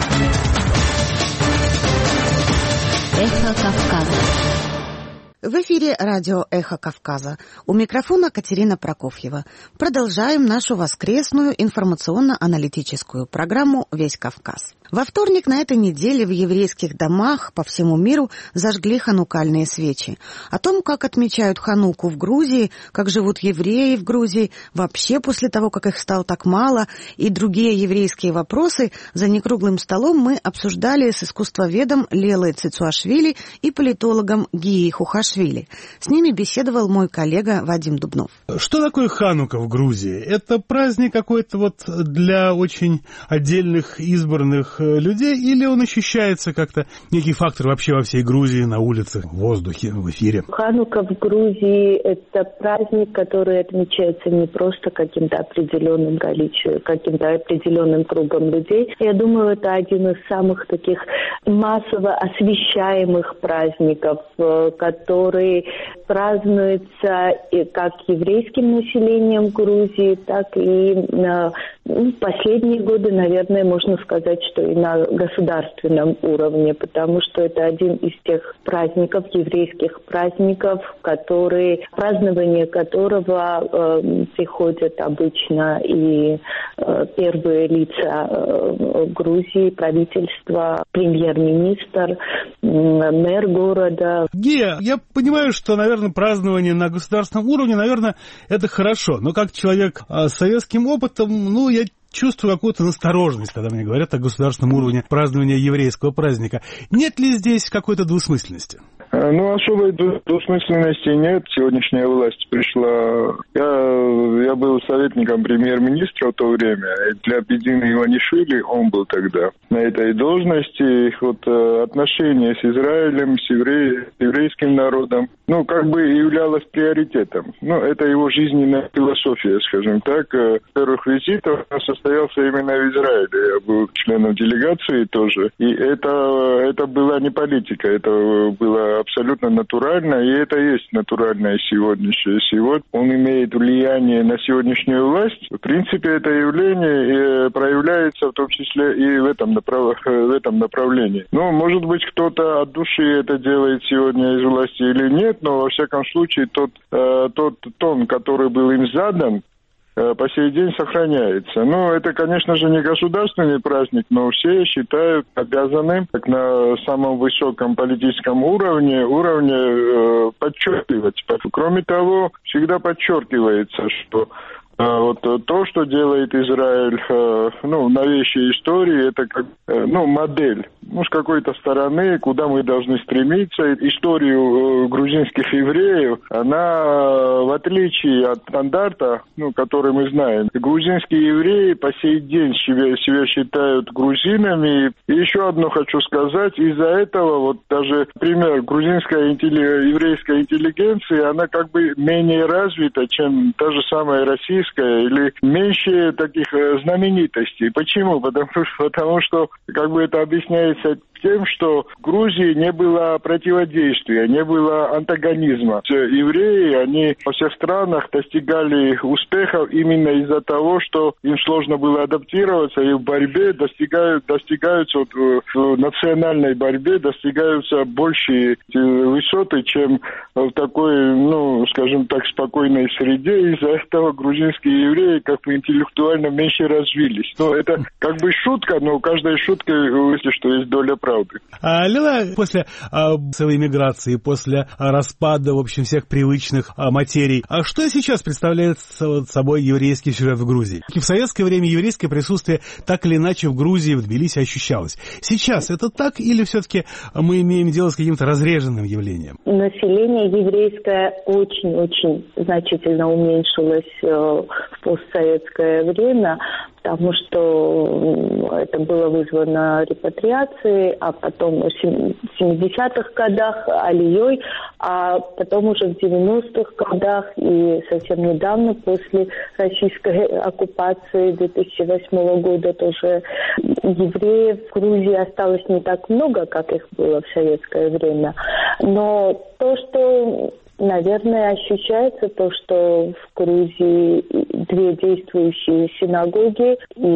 Эхо Кавказа. В эфире радио «Эхо Кавказа». У микрофона Катерина Прокофьева. Продолжаем нашу воскресную информационно-аналитическую программу «Весь Кавказ». Во вторник на этой неделе в еврейских домах по всему миру зажгли ханукальные свечи. О том, как отмечают Хануку в Грузии, как живут евреи в Грузии, вообще после того, как их стало так мало, и другие еврейские вопросы, за некруглым столом мы обсуждали с искусствоведом Лелой Цицуашвили и политологом Гией Хухашвили. С ними беседовал мой коллега Вадим Дубнов. Что такое Ханука в Грузии? Это праздник какой-то вот для очень отдельных избранных людей, или он ощущается как-то, некий фактор вообще во всей Грузии, на улицах, в воздухе, в эфире? Ханука в Грузии – это праздник, который отмечается не просто каким-то определенным количеством, каким-то определенным кругом людей. Я думаю, это один из самых таких массово освещаемых праздников, который празднуется как еврейским населением Грузии, так и в последние годы, наверное, можно сказать, что и на государственном уровне, потому что это один из тех праздников, еврейских праздников, которые, празднование которого э, приходят обычно и э, первые лица э, Грузии, правительство, премьер-министр, э, мэр города. Гия, я понимаю, что, наверное, празднование на государственном уровне, наверное, это хорошо, но как человек с советским опытом, ну, я чувствую какую-то настороженность, когда мне говорят о государственном уровне празднования еврейского праздника. Нет ли здесь какой-то двусмысленности? Ну, особой двусмысленности нет. Сегодняшняя власть пришла... Я, я был советником премьер-министра в то время. Для Бедины Иванишвили он был тогда на этой должности. Вот отношения с Израилем, с евре... еврейским народом, ну, как бы являлось приоритетом. Ну, это его жизненная философия, скажем так. Первых визитов состоялся именно в Израиле. Я был членом делегации тоже. И это, это была не политика, это было абсолютно натурально, и это есть натуральное сегодняшнее. Сегодня он имеет влияние на сегодняшнюю власть. В принципе, это явление проявляется в том числе и в этом, направ... в этом направлении. Ну, может быть, кто-то от души это делает сегодня из власти или нет, но, во всяком случае, тот, тот тон, который был им задан, по сей день сохраняется. Ну, это, конечно же, не государственный праздник, но все считают обязанным так, на самом высоком политическом уровне, уровне э, подчеркивать. Кроме того, всегда подчеркивается, что вот то, что делает Израиль, ну, в новейшей истории, это как, ну, модель. Ну, с какой-то стороны, куда мы должны стремиться. Историю грузинских евреев, она, в отличие от стандарта, ну, который мы знаем, грузинские евреи по сей день себя, себя считают грузинами. И еще одно хочу сказать, из-за этого, вот даже, например, грузинская интелли... еврейская интеллигенция, она как бы менее развита, чем та же самая российская, или меньше таких знаменитостей. Почему? Потому что, потому что как бы это объясняется тем, что в Грузии не было противодействия, не было антагонизма. Евреи, они во всех странах достигали успехов именно из-за того, что им сложно было адаптироваться, и в борьбе достигают, достигаются, вот, в национальной борьбе достигаются большие высоты, чем в такой, ну, скажем так, спокойной среде. Из-за этого грузинские евреи как бы интеллектуально меньше развились. Но это как бы шутка, но у каждой шутки, если что, есть доля правды. А, Лила, после а, своей миграции, после а, распада, в общем, всех привычных а, материй, а что сейчас представляет собой еврейский сюжет в Грузии? В советское время еврейское присутствие так или иначе в Грузии, в Тбилиси ощущалось. Сейчас это так или все-таки мы имеем дело с каким-то разреженным явлением? Население еврейское очень-очень значительно уменьшилось э, в постсоветское время, потому что это было вызвано репатриацией, а потом в семидесятых годах алией, а потом уже в девяностых годах и совсем недавно после российской оккупации две тысячи восьмого года тоже евреев в Грузии осталось не так много, как их было в советское время. Но то, что... Наверное, ощущается то, что в Грузии две действующие синагоги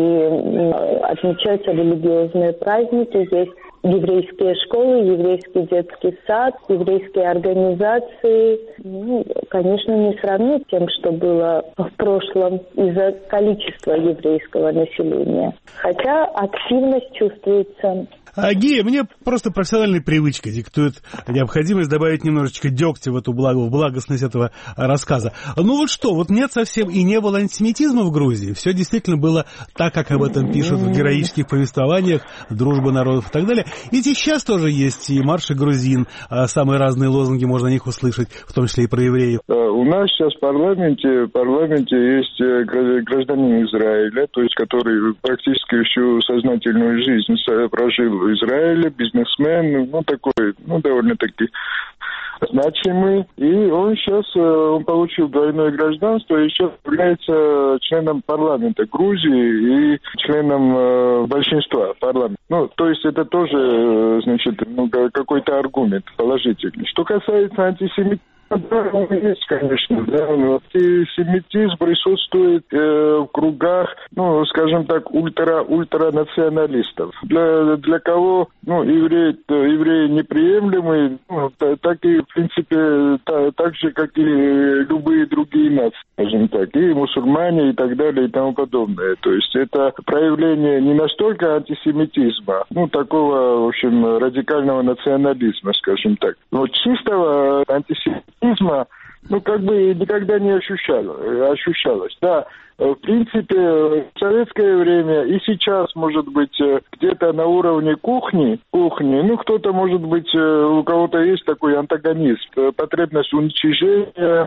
и отмечаются религиозные праздники. Здесь еврейские школы, еврейский детский сад, еврейские организации. Ну, конечно, не сравнить с тем, что было в прошлом из-за количества еврейского населения. Хотя активность чувствуется. А, Гия, мне просто профессиональная привычка диктует необходимость добавить немножечко дегтя в эту благо, в благостность этого рассказа. Ну вот что, вот нет совсем и не было антисемитизма в Грузии. Все действительно было так, как об этом пишут в героических повествованиях, дружба народов и так далее. Ведь и сейчас тоже есть и марши грузин, самые разные лозунги можно о них услышать, в том числе и про евреев. У нас сейчас в парламенте, в парламенте есть гражданин Израиля, то есть который практически всю сознательную жизнь прожил в Израиле, бизнесмен, ну такой, ну довольно-таки значимый, и он сейчас он получил двойное гражданство и сейчас является членом парламента Грузии и членом большинства парламента. Ну, то есть это тоже, значит, ну, какой-то аргумент положительный. Что касается антисемитизма, да, он есть, конечно, да, но антисемитизм присутствует э, в кругах, ну, скажем так, ультра-ультранационалистов. Для, для кого, ну, евреи, евреи неприемлемые, ну, так и, в принципе, та, так же, как и любые другие нации, скажем так, и мусульмане, и так далее, и тому подобное. То есть это проявление не настолько антисемитизма, ну, такого, в общем, радикального национализма, скажем так, но чистого антисемитизма, ну, как бы никогда не ощущало, ощущалось. Да, в принципе, в советское время и сейчас, может быть, где-то на уровне кухни, кухни, ну, кто-то, может быть, у кого-то есть такой антагонизм, потребность уничижения,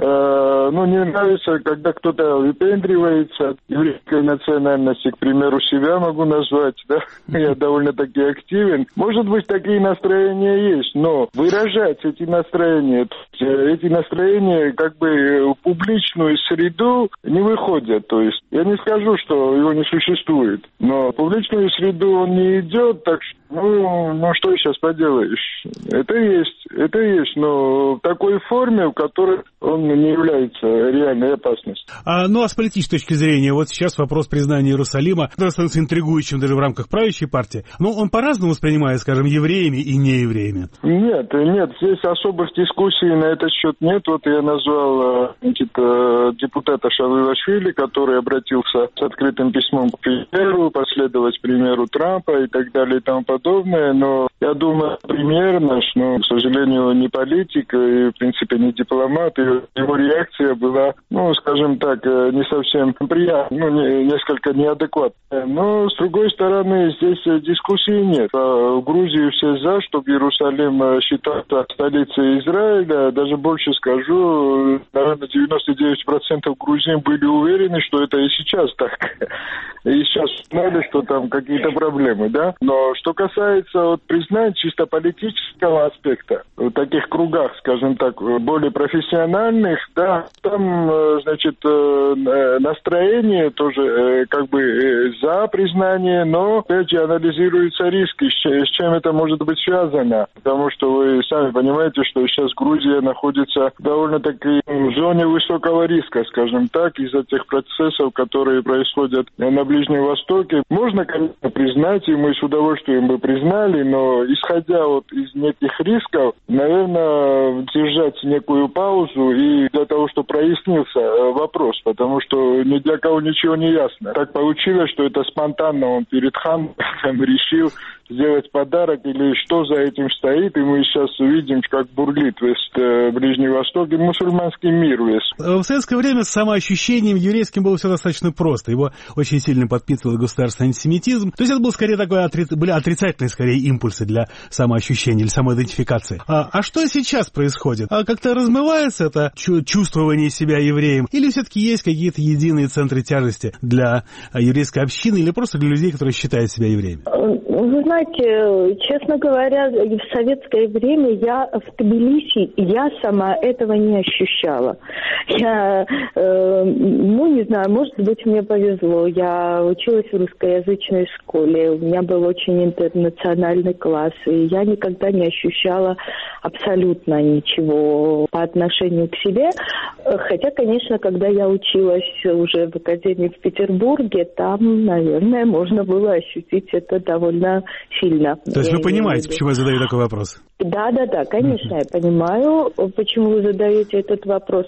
Uh, ну, не нравится, когда кто-то выпендривается от еврейской национальности, к примеру, себя могу назвать, да, я довольно-таки активен. Может быть, такие настроения есть, но выражать эти настроения, эти настроения как бы в публичную среду не выходят, то есть я не скажу, что его не существует, но в публичную среду он не идет, так что, ну, ну что сейчас поделаешь, это есть, это есть, но в такой форме, в которой он не является реальной опасностью. А, ну, а с политической точки зрения, вот сейчас вопрос признания Иерусалима, который становится интригующим даже в рамках правящей партии, ну, он по-разному воспринимает, скажем, евреями и неевреями. Нет, нет, здесь особых дискуссий на этот счет нет. Вот я назвал, значит, депутата Шавуашвили, который обратился с открытым письмом к премьеру, последовать примеру Трампа и так далее и тому подобное, но я думаю, премьер наш, ну, к сожалению, не политик и, в принципе, не дипломат, и его реакция была, ну, скажем так, не совсем приятная, ну, не, несколько неадекватная. Но, с другой стороны, здесь дискуссий нет. В Грузии все за, чтобы Иерусалим считался столицей Израиля. Даже больше скажу, наверное, девяносто девять процентов грузин были уверены, что это и сейчас так. И сейчас знали, что там какие-то проблемы, да. Но что касается вот, признания чисто политического аспекта, в таких кругах, скажем так, более профессиональных, да, там, значит, настроение тоже как бы за признание, но, опять же, анализируются риски, с чем это может быть связано. Потому что вы сами понимаете, что сейчас Грузия находится довольно-таки в зоне высокого риска, скажем так, из-за тех процессов, которые происходят на Ближнем Востоке. Можно, конечно, признать, и мы с удовольствием бы признали, но исходя вот из неких рисков, наверное, держать некую паузу и для того, чтобы прояснился вопрос, потому что ни для кого ничего не ясно. Так получилось, что это спонтанно он перед ханом решил сделать подарок или что за этим стоит, и мы сейчас увидим, как бурлит весь э, Ближний Восток и мусульманский мир весь. В советское время с самоощущением еврейским было все достаточно просто. Его очень сильно подпитывал государственный антисемитизм. То есть это был скорее такой отри... были отрицательные скорее импульсы для самоощущения или самоидентификации. А, а что сейчас происходит? А как-то размывается это чувствование себя евреем? Или все-таки есть какие-то единые центры тяжести для еврейской общины или просто для людей, которые считают себя евреями? Вы знаете, честно говоря, в советское время я в Тбилиси, я сама этого не ощущала. Я, э, ну, не знаю, может быть, мне повезло. Я училась в русскоязычной школе, у меня был очень интернациональный класс, и я никогда не ощущала абсолютно ничего по отношению к себе. Хотя, конечно, когда я училась уже в академии в Петербурге, там, наверное, можно было ощутить это довольно сильно. То есть вы понимаете, почему я задаю такой вопрос? Да, да, да, конечно, я понимаю, почему вы задаете этот вопрос.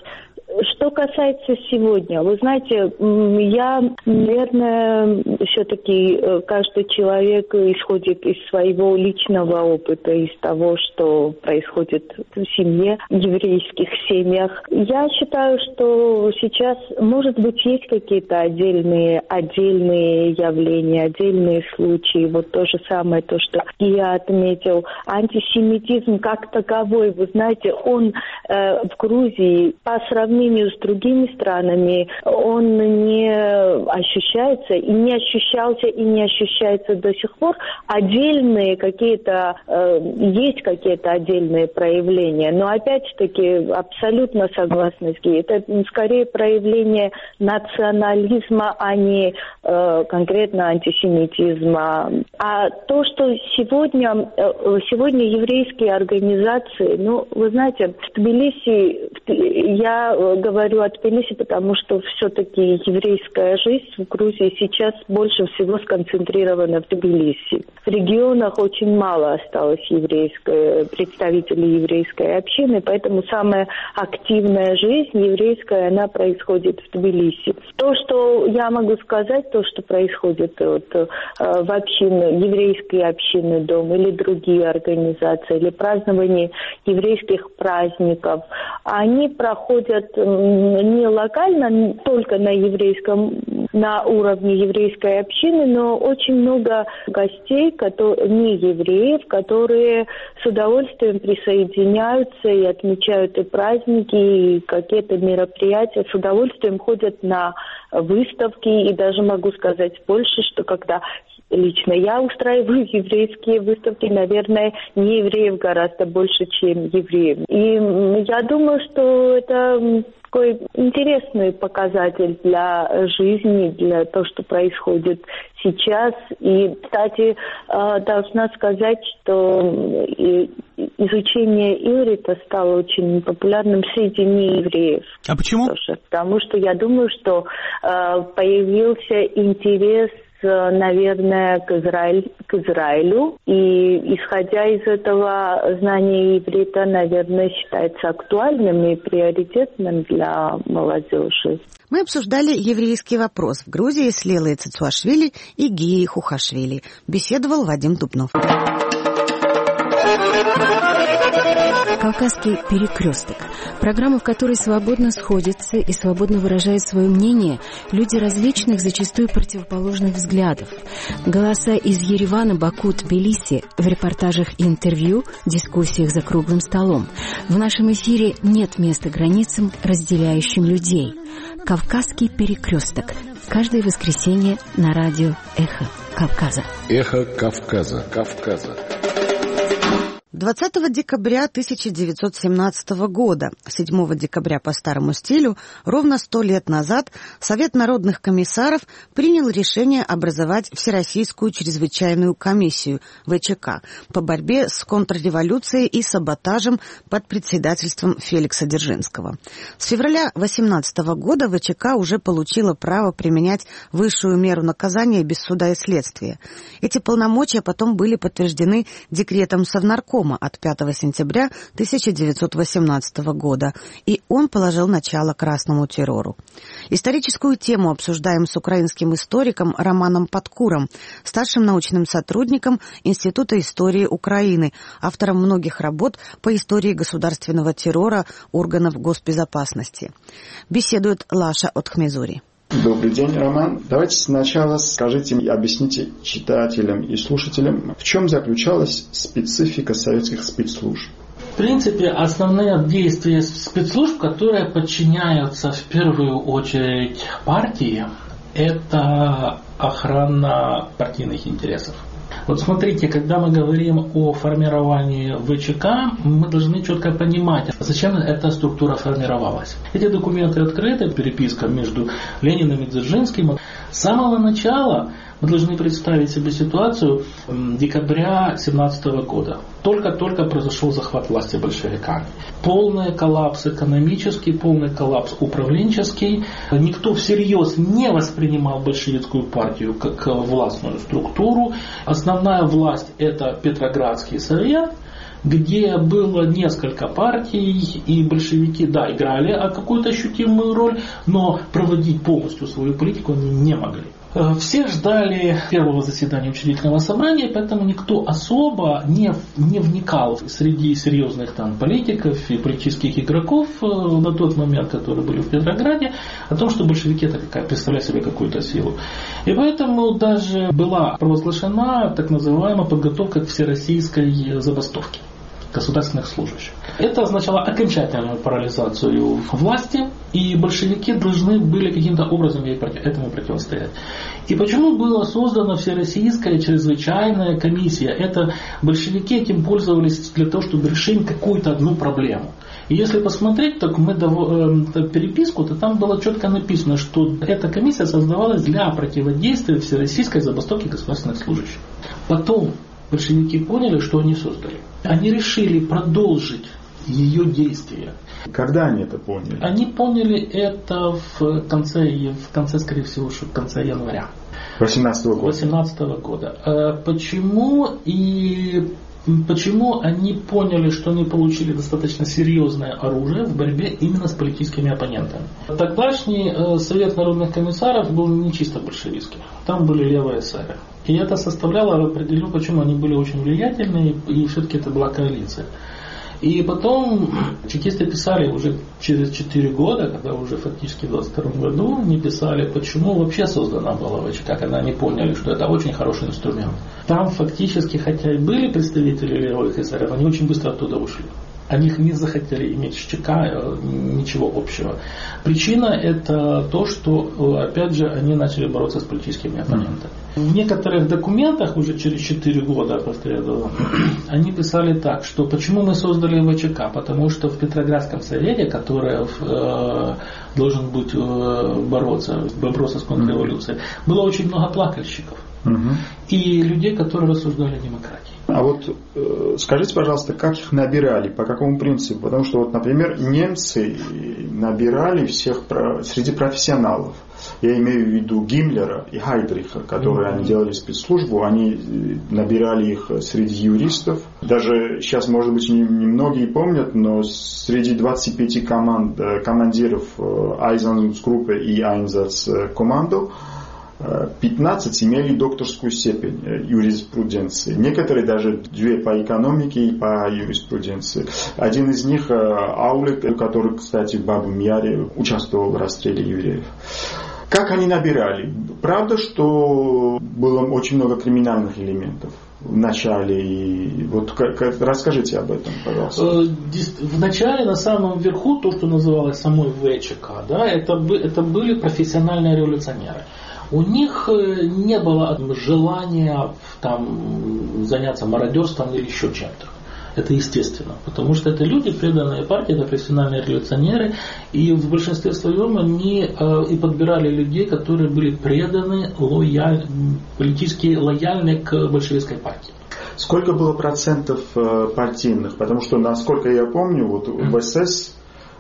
Что касается сегодня, вы знаете, я, наверное, все-таки каждый человек исходит из своего личного опыта, из того, что происходит в семье, в еврейских семьях. Я считаю, что сейчас, может быть, есть какие-то отдельные, отдельные явления, отдельные случаи. Вот то же самое, то, что я отметил. Антисемитизм как таковой, вы знаете, он э, в Грузии по сравнению с другими странами, он не ощущается и не ощущался и не ощущается до сих пор. Отдельные какие-то, э, есть какие-то отдельные проявления, но опять-таки абсолютно согласна с Гией. Это скорее проявление национализма, а не э, конкретно антисемитизма. А то, что сегодня, э, сегодня еврейские организации, ну, вы знаете, в Тбилиси, я говорю о Тбилиси, потому что все-таки еврейская жизнь в Грузии сейчас больше всего сконцентрирована в Тбилиси. В регионах очень мало осталось еврейской, представителей еврейской общины, поэтому самая активная жизнь еврейская, она происходит в Тбилиси. То, что я могу сказать, то, что происходит вот, в общине, еврейской общины дом или другие организации, или празднование еврейских праздников, они проходят не локально, только на еврейском, на уровне еврейской общины, но очень много гостей, которые, не евреев, которые с удовольствием присоединяются и отмечают и праздники, и какие-то мероприятия, с удовольствием ходят на выставки, и даже могу сказать больше, что когда лично я устраиваю еврейские выставки, наверное, не евреев гораздо больше, чем евреев. И я думаю, что это такой интересный показатель для жизни, для того, что происходит сейчас. И, кстати, должна сказать, что изучение иврита стало очень популярным среди неевреев. А почему? Тоже. Потому что я думаю, что появился интерес, наверное, к, Израиль, к Израилю. И, исходя из этого, знание иврита, наверное, считается актуальным и приоритетным для молодежи. Мы обсуждали еврейский вопрос в Грузии с Лейлой Цицуашвили и Гией Хухашвили. Беседовал Вадим Дубнов. «Кавказский перекресток» – программа, в которой свободно сходятся и свободно выражают свое мнение люди различных, зачастую противоположных взглядов. Голоса из Еревана, Баку, Тбилиси в репортажах и интервью, дискуссиях за круглым столом. В нашем эфире нет места границам, разделяющим людей. «Кавказский перекресток» – каждое воскресенье на радио «Эхо Кавказа». «Эхо Кавказа». Кавказа. двадцатого декабря тысяча девятьсот семнадцатого года, седьмого декабря по старому стилю, ровно сто лет назад Совет народных комиссаров принял решение образовать Всероссийскую чрезвычайную комиссию ВЧК по борьбе с контрреволюцией и саботажем под председательством Феликса Дзержинского. С февраля восемнадцатого года ВЧК уже получила право применять высшую меру наказания без суда и следствия. Эти полномочия потом были подтверждены декретом Совнаркома от пятого сентября тысяча девятьсот восемнадцатого года, и он положил начало красному террору. Историческую тему обсуждаем с украинским историком Романом Подкуром, старшим научным сотрудником Института истории Украины, автором многих работ по истории государственного террора органов госбезопасности. Беседует Лаша Отхмезури. Добрый день, Роман. Давайте сначала скажите и объясните читателям и слушателям, в чем заключалась специфика советских спецслужб. В принципе, основные действия спецслужб, которые подчиняются в первую очередь партии, это охрана партийных интересов. Вот смотрите, когда мы говорим о формировании ВЧК, мы должны четко понимать, зачем эта структура формировалась. Эти документы открыты, переписка между Лениным и Дзержинским. С самого начала Мы должны представить себе ситуацию декабря две тысячи семнадцатого года. Только-только произошел захват власти большевиками. Полный коллапс экономический, полный коллапс управленческий. Никто всерьез не воспринимал большевистскую партию как властную структуру. Основная власть – это Петроградский совет, где было несколько партий, и большевики, да, играли какую-то ощутимую роль, но проводить полностью свою политику они не могли. Все ждали первого заседания учредительного собрания, поэтому никто особо не, не вникал среди серьезных там политиков и политических игроков на тот момент, которые были в Петрограде, о том, что большевики это какая, представляют себе какую-то силу. И поэтому даже была провозглашена так называемая подготовка к всероссийской забастовке государственных служащих. Это означало окончательную парализацию власти, и большевики должны были каким-то образом этому противостоять. И почему была создана Всероссийская чрезвычайная комиссия? Это большевики этим пользовались для того, чтобы решить какую-то одну проблему. И если посмотреть так мы переписку, то там было четко написано, что эта комиссия создавалась для противодействия всероссийской забастовке государственных служащих. Потом большевики поняли, что они создали. Они решили продолжить ее действия. Когда они это поняли? Они поняли это в конце, в конце скорее всего, в конце января. восемнадцатого года. восемнадцатого года. Почему и Почему они поняли, что они получили достаточно серьезное оружие в борьбе именно с политическими оппонентами? Тогдашний Совет народных комиссаров был не чисто большевистский. Там были левые эсеры. И это составляло определенно, почему они были очень влиятельны, и все-таки это была коалиция. И потом чекисты писали уже через четыре года, когда уже фактически в двадцать втором году, они писали, почему вообще создана была ВЧК, когда они поняли, что это очень хороший инструмент. Там фактически, хотя и были представители левых эсеров, они очень быстро оттуда ушли. Они не захотели иметь с ЧК ничего общего. Причина это то, что, опять же, они начали бороться с политическими оппонентами. В некоторых документах уже через четыре года, повторяю, они писали так, что почему мы создали ВЧК? Потому что в Петроградском совете, который э, должен быть э, бороться, бороться с контрреволюцией, было очень много плакальщиков. Угу. И людей, которые рассуждали о демократии. А вот э, скажите, пожалуйста, как их набирали, по какому принципу? Потому что, вот, например, немцы набирали всех про... среди профессионалов. Я имею в виду Гиммлера и Гайдриха, которые mm-hmm. они делали спецслужбу. Они набирали их среди юристов. Даже сейчас, может быть, немногие помнят, но среди двадцати пяти команд, командиров Einsatzgruppe и Einsatzkommando пятнадцать имели докторскую степень юриспруденции. Некоторые даже две по экономике и по юриспруденции. Один из них Аулик, который, кстати, в Бабьем Яре участвовал в расстреле евреев. Как они набирали? Правда, что было очень много криминальных элементов в начале? И вот как, расскажите об этом, пожалуйста. В начале, на самом верху, то, что называлось самой ВЧК, да, это, это были профессиональные революционеры. У них не было желания там, заняться мародерством или еще чем-то. Это естественно, потому что это люди, преданные партии, это профессиональные революционеры, и в большинстве своем они э, и подбирали людей, которые были преданы, лояль, политически лояльны к большевистской партии. Сколько было процентов э, партийных? Потому что, насколько я помню, вот в СС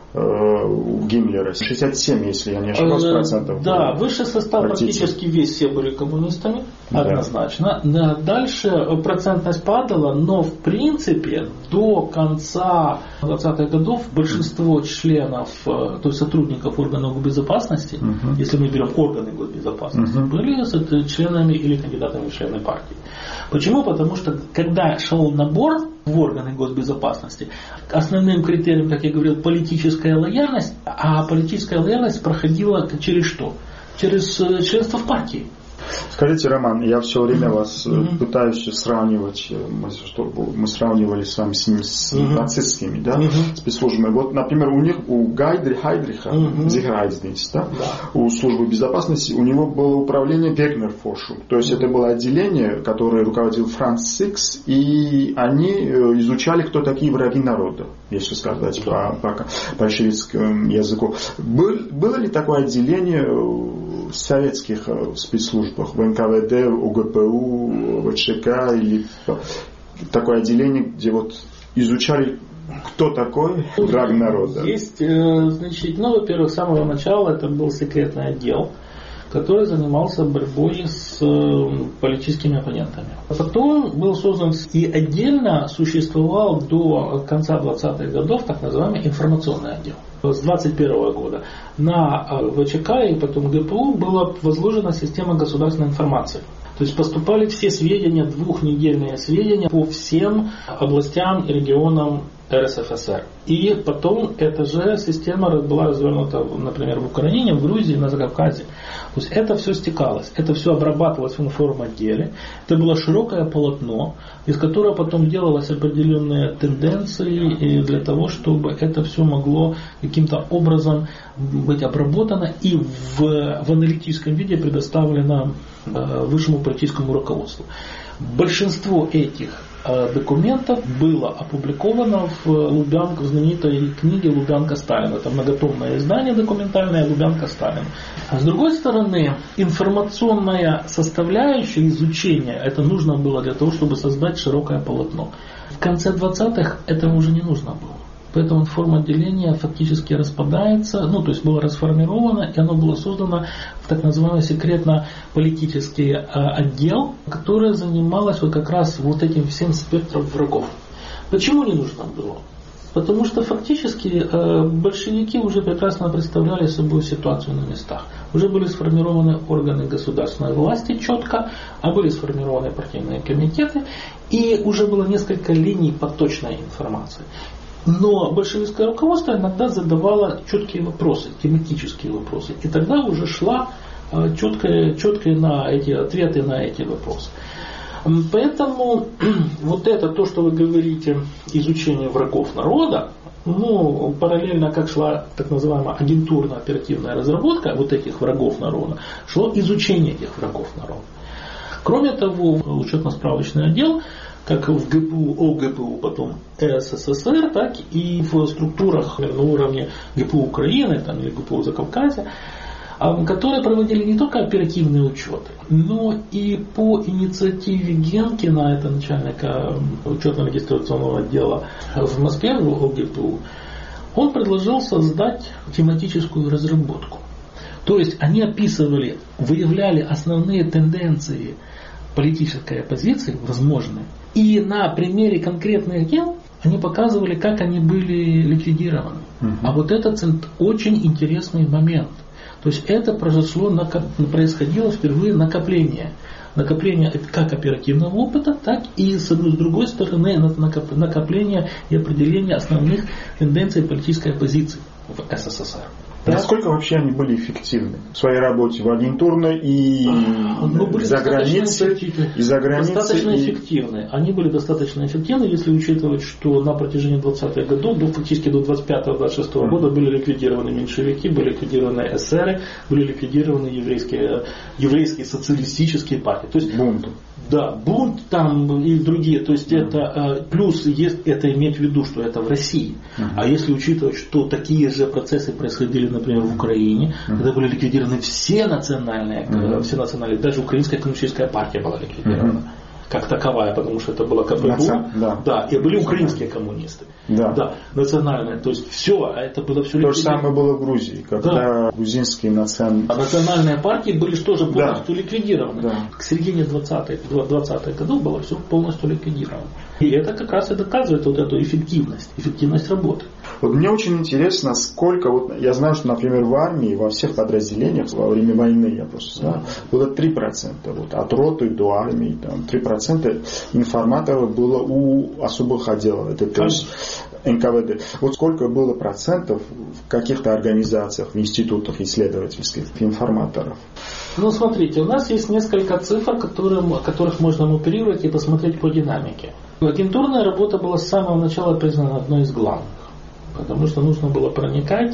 у Гиммлера шестьдесят семь, если я не ошибаюсь, процентов. Да, высший состав партийцев. Практически весь все были коммунистами, да. Однозначно. Дальше процентность падала, но в принципе до конца двадцатых годов большинство членов, то есть сотрудников органов безопасности, угу. если мы берем органы госбезопасности, угу. были членами или кандидатами в члены партии. Почему? Потому что когда шел набор в органы госбезопасности, основным критерием, как я говорил, политическая лояльность, а политическая лояльность проходила через что? Через членство в партии. Скажите, Роман, я все время вас mm-hmm. пытаюсь сравнивать, мы, что, мы сравнивали с вами с, с mm-hmm. нацистскими да, mm-hmm. спецслужбами. Вот, например, у них, у Гайдри, Гайдриха, mm-hmm. да, да. у службы безопасности, у него было управление Вегнерфоршунг. То есть mm-hmm. это было отделение, которое руководил Франц Сикс, и они изучали, кто такие враги народа, если сказать mm-hmm. по, по большевистскому языку. Был, было ли такое отделение советских спецслужб? спецслужбах, в эн ка вэ дэ, о гэ пэ у, в ЧК или такое отделение, где вот изучали, кто такой враг народа? Есть, значит, ну, во-первых, с самого начала это был секретный отдел, который занимался борьбой с политическими оппонентами. Потом был создан и отдельно существовал до конца двадцатых годов так называемый информационный отдел. С двадцать первого года на вэ че ка и потом гэ пэ у была возложена система государственной информации. То есть поступали все сведения, двухнедельные сведения по всем областям и регионам эр эс эф эс эр. И потом эта же система была развернута, например, в Украине, в Грузии, на Закавказье. То есть это все стекалось, это все обрабатывалось в информотделе. Это было широкое полотно, из которого потом делалось определенные тенденции для того, чтобы это все могло каким-то образом быть обработано и в, в аналитическом виде предоставлено э, высшему политическому руководству. Большинство этих э, документов было опубликовано в Лубянке, в знаменитой книге «Лубянка Сталина». Это многотомное издание документальное «Лубянка Сталина». А с другой стороны, информационная составляющая изучения, это нужно было для того, чтобы создать широкое полотно. В конце двадцатых этого уже не нужно было. Поэтому информотделение фактически распадается, ну то есть было расформировано, и оно было создано в так называемый секретно-политический э, отдел, который занималось вот как раз вот этим всем спектром врагов. Почему не нужно было? Потому что фактически э, большевики уже прекрасно представляли собой ситуацию на местах. Уже были сформированы органы государственной власти четко, а были сформированы партийные комитеты, и уже было несколько линий поточной информации. Но большевистское руководство иногда задавало четкие вопросы, тематические вопросы. И тогда уже шла четкие, четкие на эти ответы на эти вопросы. Поэтому вот это то, что вы говорите, изучение врагов народа, ну, параллельно как шла так называемая агентурно-оперативная разработка вот этих врагов народа, шло изучение этих врагов народа. Кроме того, учетно-справочный отдел, как в гэ пэ у, о гэ пэ у, потом эс эс эс эр, так и в структурах на уровне гэ пэ у Украины там, или гэ пэ у Закавказья, которые проводили не только оперативные учеты, но и по инициативе Генкина, это начальника учетно-регистрационного отдела в Москве, в о гэ пэ у, он предложил создать тематическую разработку. То есть они описывали, выявляли основные тенденции политической оппозиции, возможные, и на примере конкретных дел они показывали, как они были ликвидированы. Uh-huh. А вот это очень интересный момент. То есть это произошло, происходило впервые накопление. Накопление как оперативного опыта, так и с другой стороны накопление и определение основных тенденций политической оппозиции в эс эс эс эр. Насколько вообще они были эффективны в своей работе в агентурной и ну, за границей, и за границей? Достаточно и... эффективны. Они были достаточно эффективны, если учитывать, что на протяжении двадцатых годов, до, фактически до двадцать пятого — двадцать шестого mm. года были ликвидированы меньшевики, были ликвидированы эсеры, были ликвидированы еврейские, еврейские социалистические партии. То есть, бунт. Да, бунт там и другие. То есть mm. это плюс есть, это иметь в виду, что это в России. Mm. А если учитывать, что такие же процессы происходили, например, в Украине, mm-hmm. когда были ликвидированы все национальные, mm-hmm. все национальные, даже Украинская коммунистическая партия была ликвидирована. Mm-hmm. Как таковая, потому что это была ка пэ бэ у, да. Да, и были украинские коммунисты, да. Да, национальные, то есть все, а это было все. То же самое было в Грузии, когда да. грузинские национальные... А национальные партии были тоже полностью да. ликвидированы. Да. К середине двадцатых годов было все полностью ликвидировано. И это как раз и доказывает вот эту эффективность, эффективность работы. Вот мне очень интересно, сколько, вот я знаю, что, например, в армии, во всех подразделениях во время войны, я просто знаю, было три процента, вот, от роты до армии, там, три процента информаторов было у особых отделов, это то есть эн ка вэ дэ. Вот сколько было процентов в каких-то организациях, в институтах исследовательских информаторов? Ну, смотрите, у нас есть несколько цифр, которым, которых можно оперировать и посмотреть по динамике. Агентурная работа была с самого начала признана одной из главных. Потому что нужно было проникать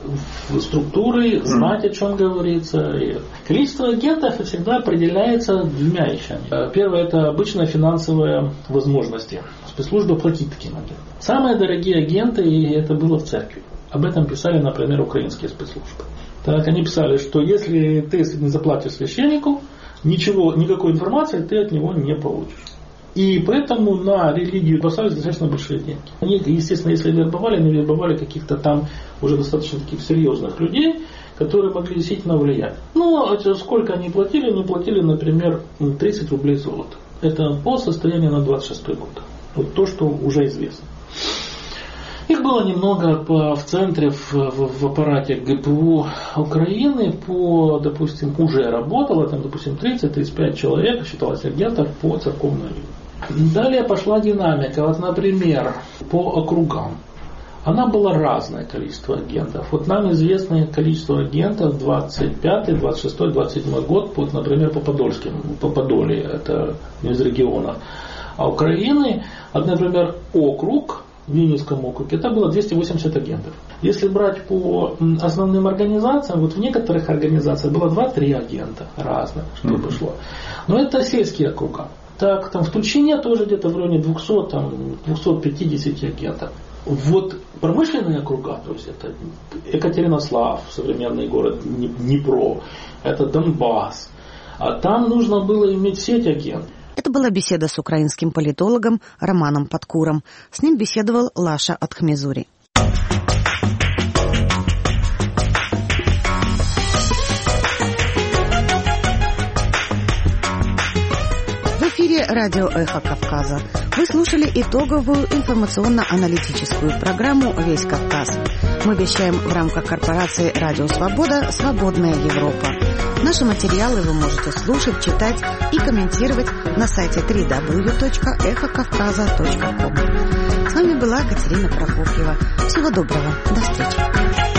в структуры, знать, о чем говорится. Количество агентов всегда определяется двумя вещами. Первое – это обычная финансовая возможности. Спецслужбы платить таким агентам. Самые дорогие агенты, и это было в церкви. Об этом писали, например, украинские спецслужбы. Так, они писали, что если ты не заплатишь священнику, ничего, никакой информации ты от него не получишь. И поэтому на религию бросались достаточно большие деньги. Они, естественно, если вербовали, они вербовали каких-то там уже достаточно таких серьезных людей, которые могли действительно влиять. Ну, а сколько они платили? Они платили, например, тридцать рублей золота. Это по состоянию на двадцать шестой год. Вот то, что уже известно. Их было немного по, в центре, в, в, в аппарате ГПУ Украины, по, допустим, уже работало, там, допустим, тридцать-тридцать пять человек, считалось агентов по церковной линии. Далее пошла динамика. Вот, например, по округам. Она была разное количество агентов. Вот нам известное количество агентов двадцать пятый, двадцать шестой, двадцать седьмой год, вот, например, по Подольским, по Подоле, это из регионов. А Украины, например, округ, в Винницком округе, это было двести восемьдесят агентов. Если брать по основным организациям, вот в некоторых организациях было два-три агента разных, что mm-hmm. пошло. Но это сельские округа. Так, там в Тульчине тоже где-то в районе двухсот, там, двухсот пятидесяти агентов. Вот промышленные округа, то есть это Екатеринослав, современный город Днепро, это Донбасс. А там нужно было иметь сеть агентов. Это была беседа с украинским политологом Романом Подкуром. С ним беседовал Лаша Атхмезури. В эфире радио «Эхо Кавказа». Вы слушали итоговую информационно-аналитическую программу «Весь Кавказ». Мы вещаем в рамках корпорации «Радио Свобода. Свободная Европа». Наши материалы вы можете слушать, читать и комментировать на сайте дабл ю дабл ю дабл ю точка эхо кавказа точка ком. С вами была Катерина Прокопьева. Всего доброго. До встречи.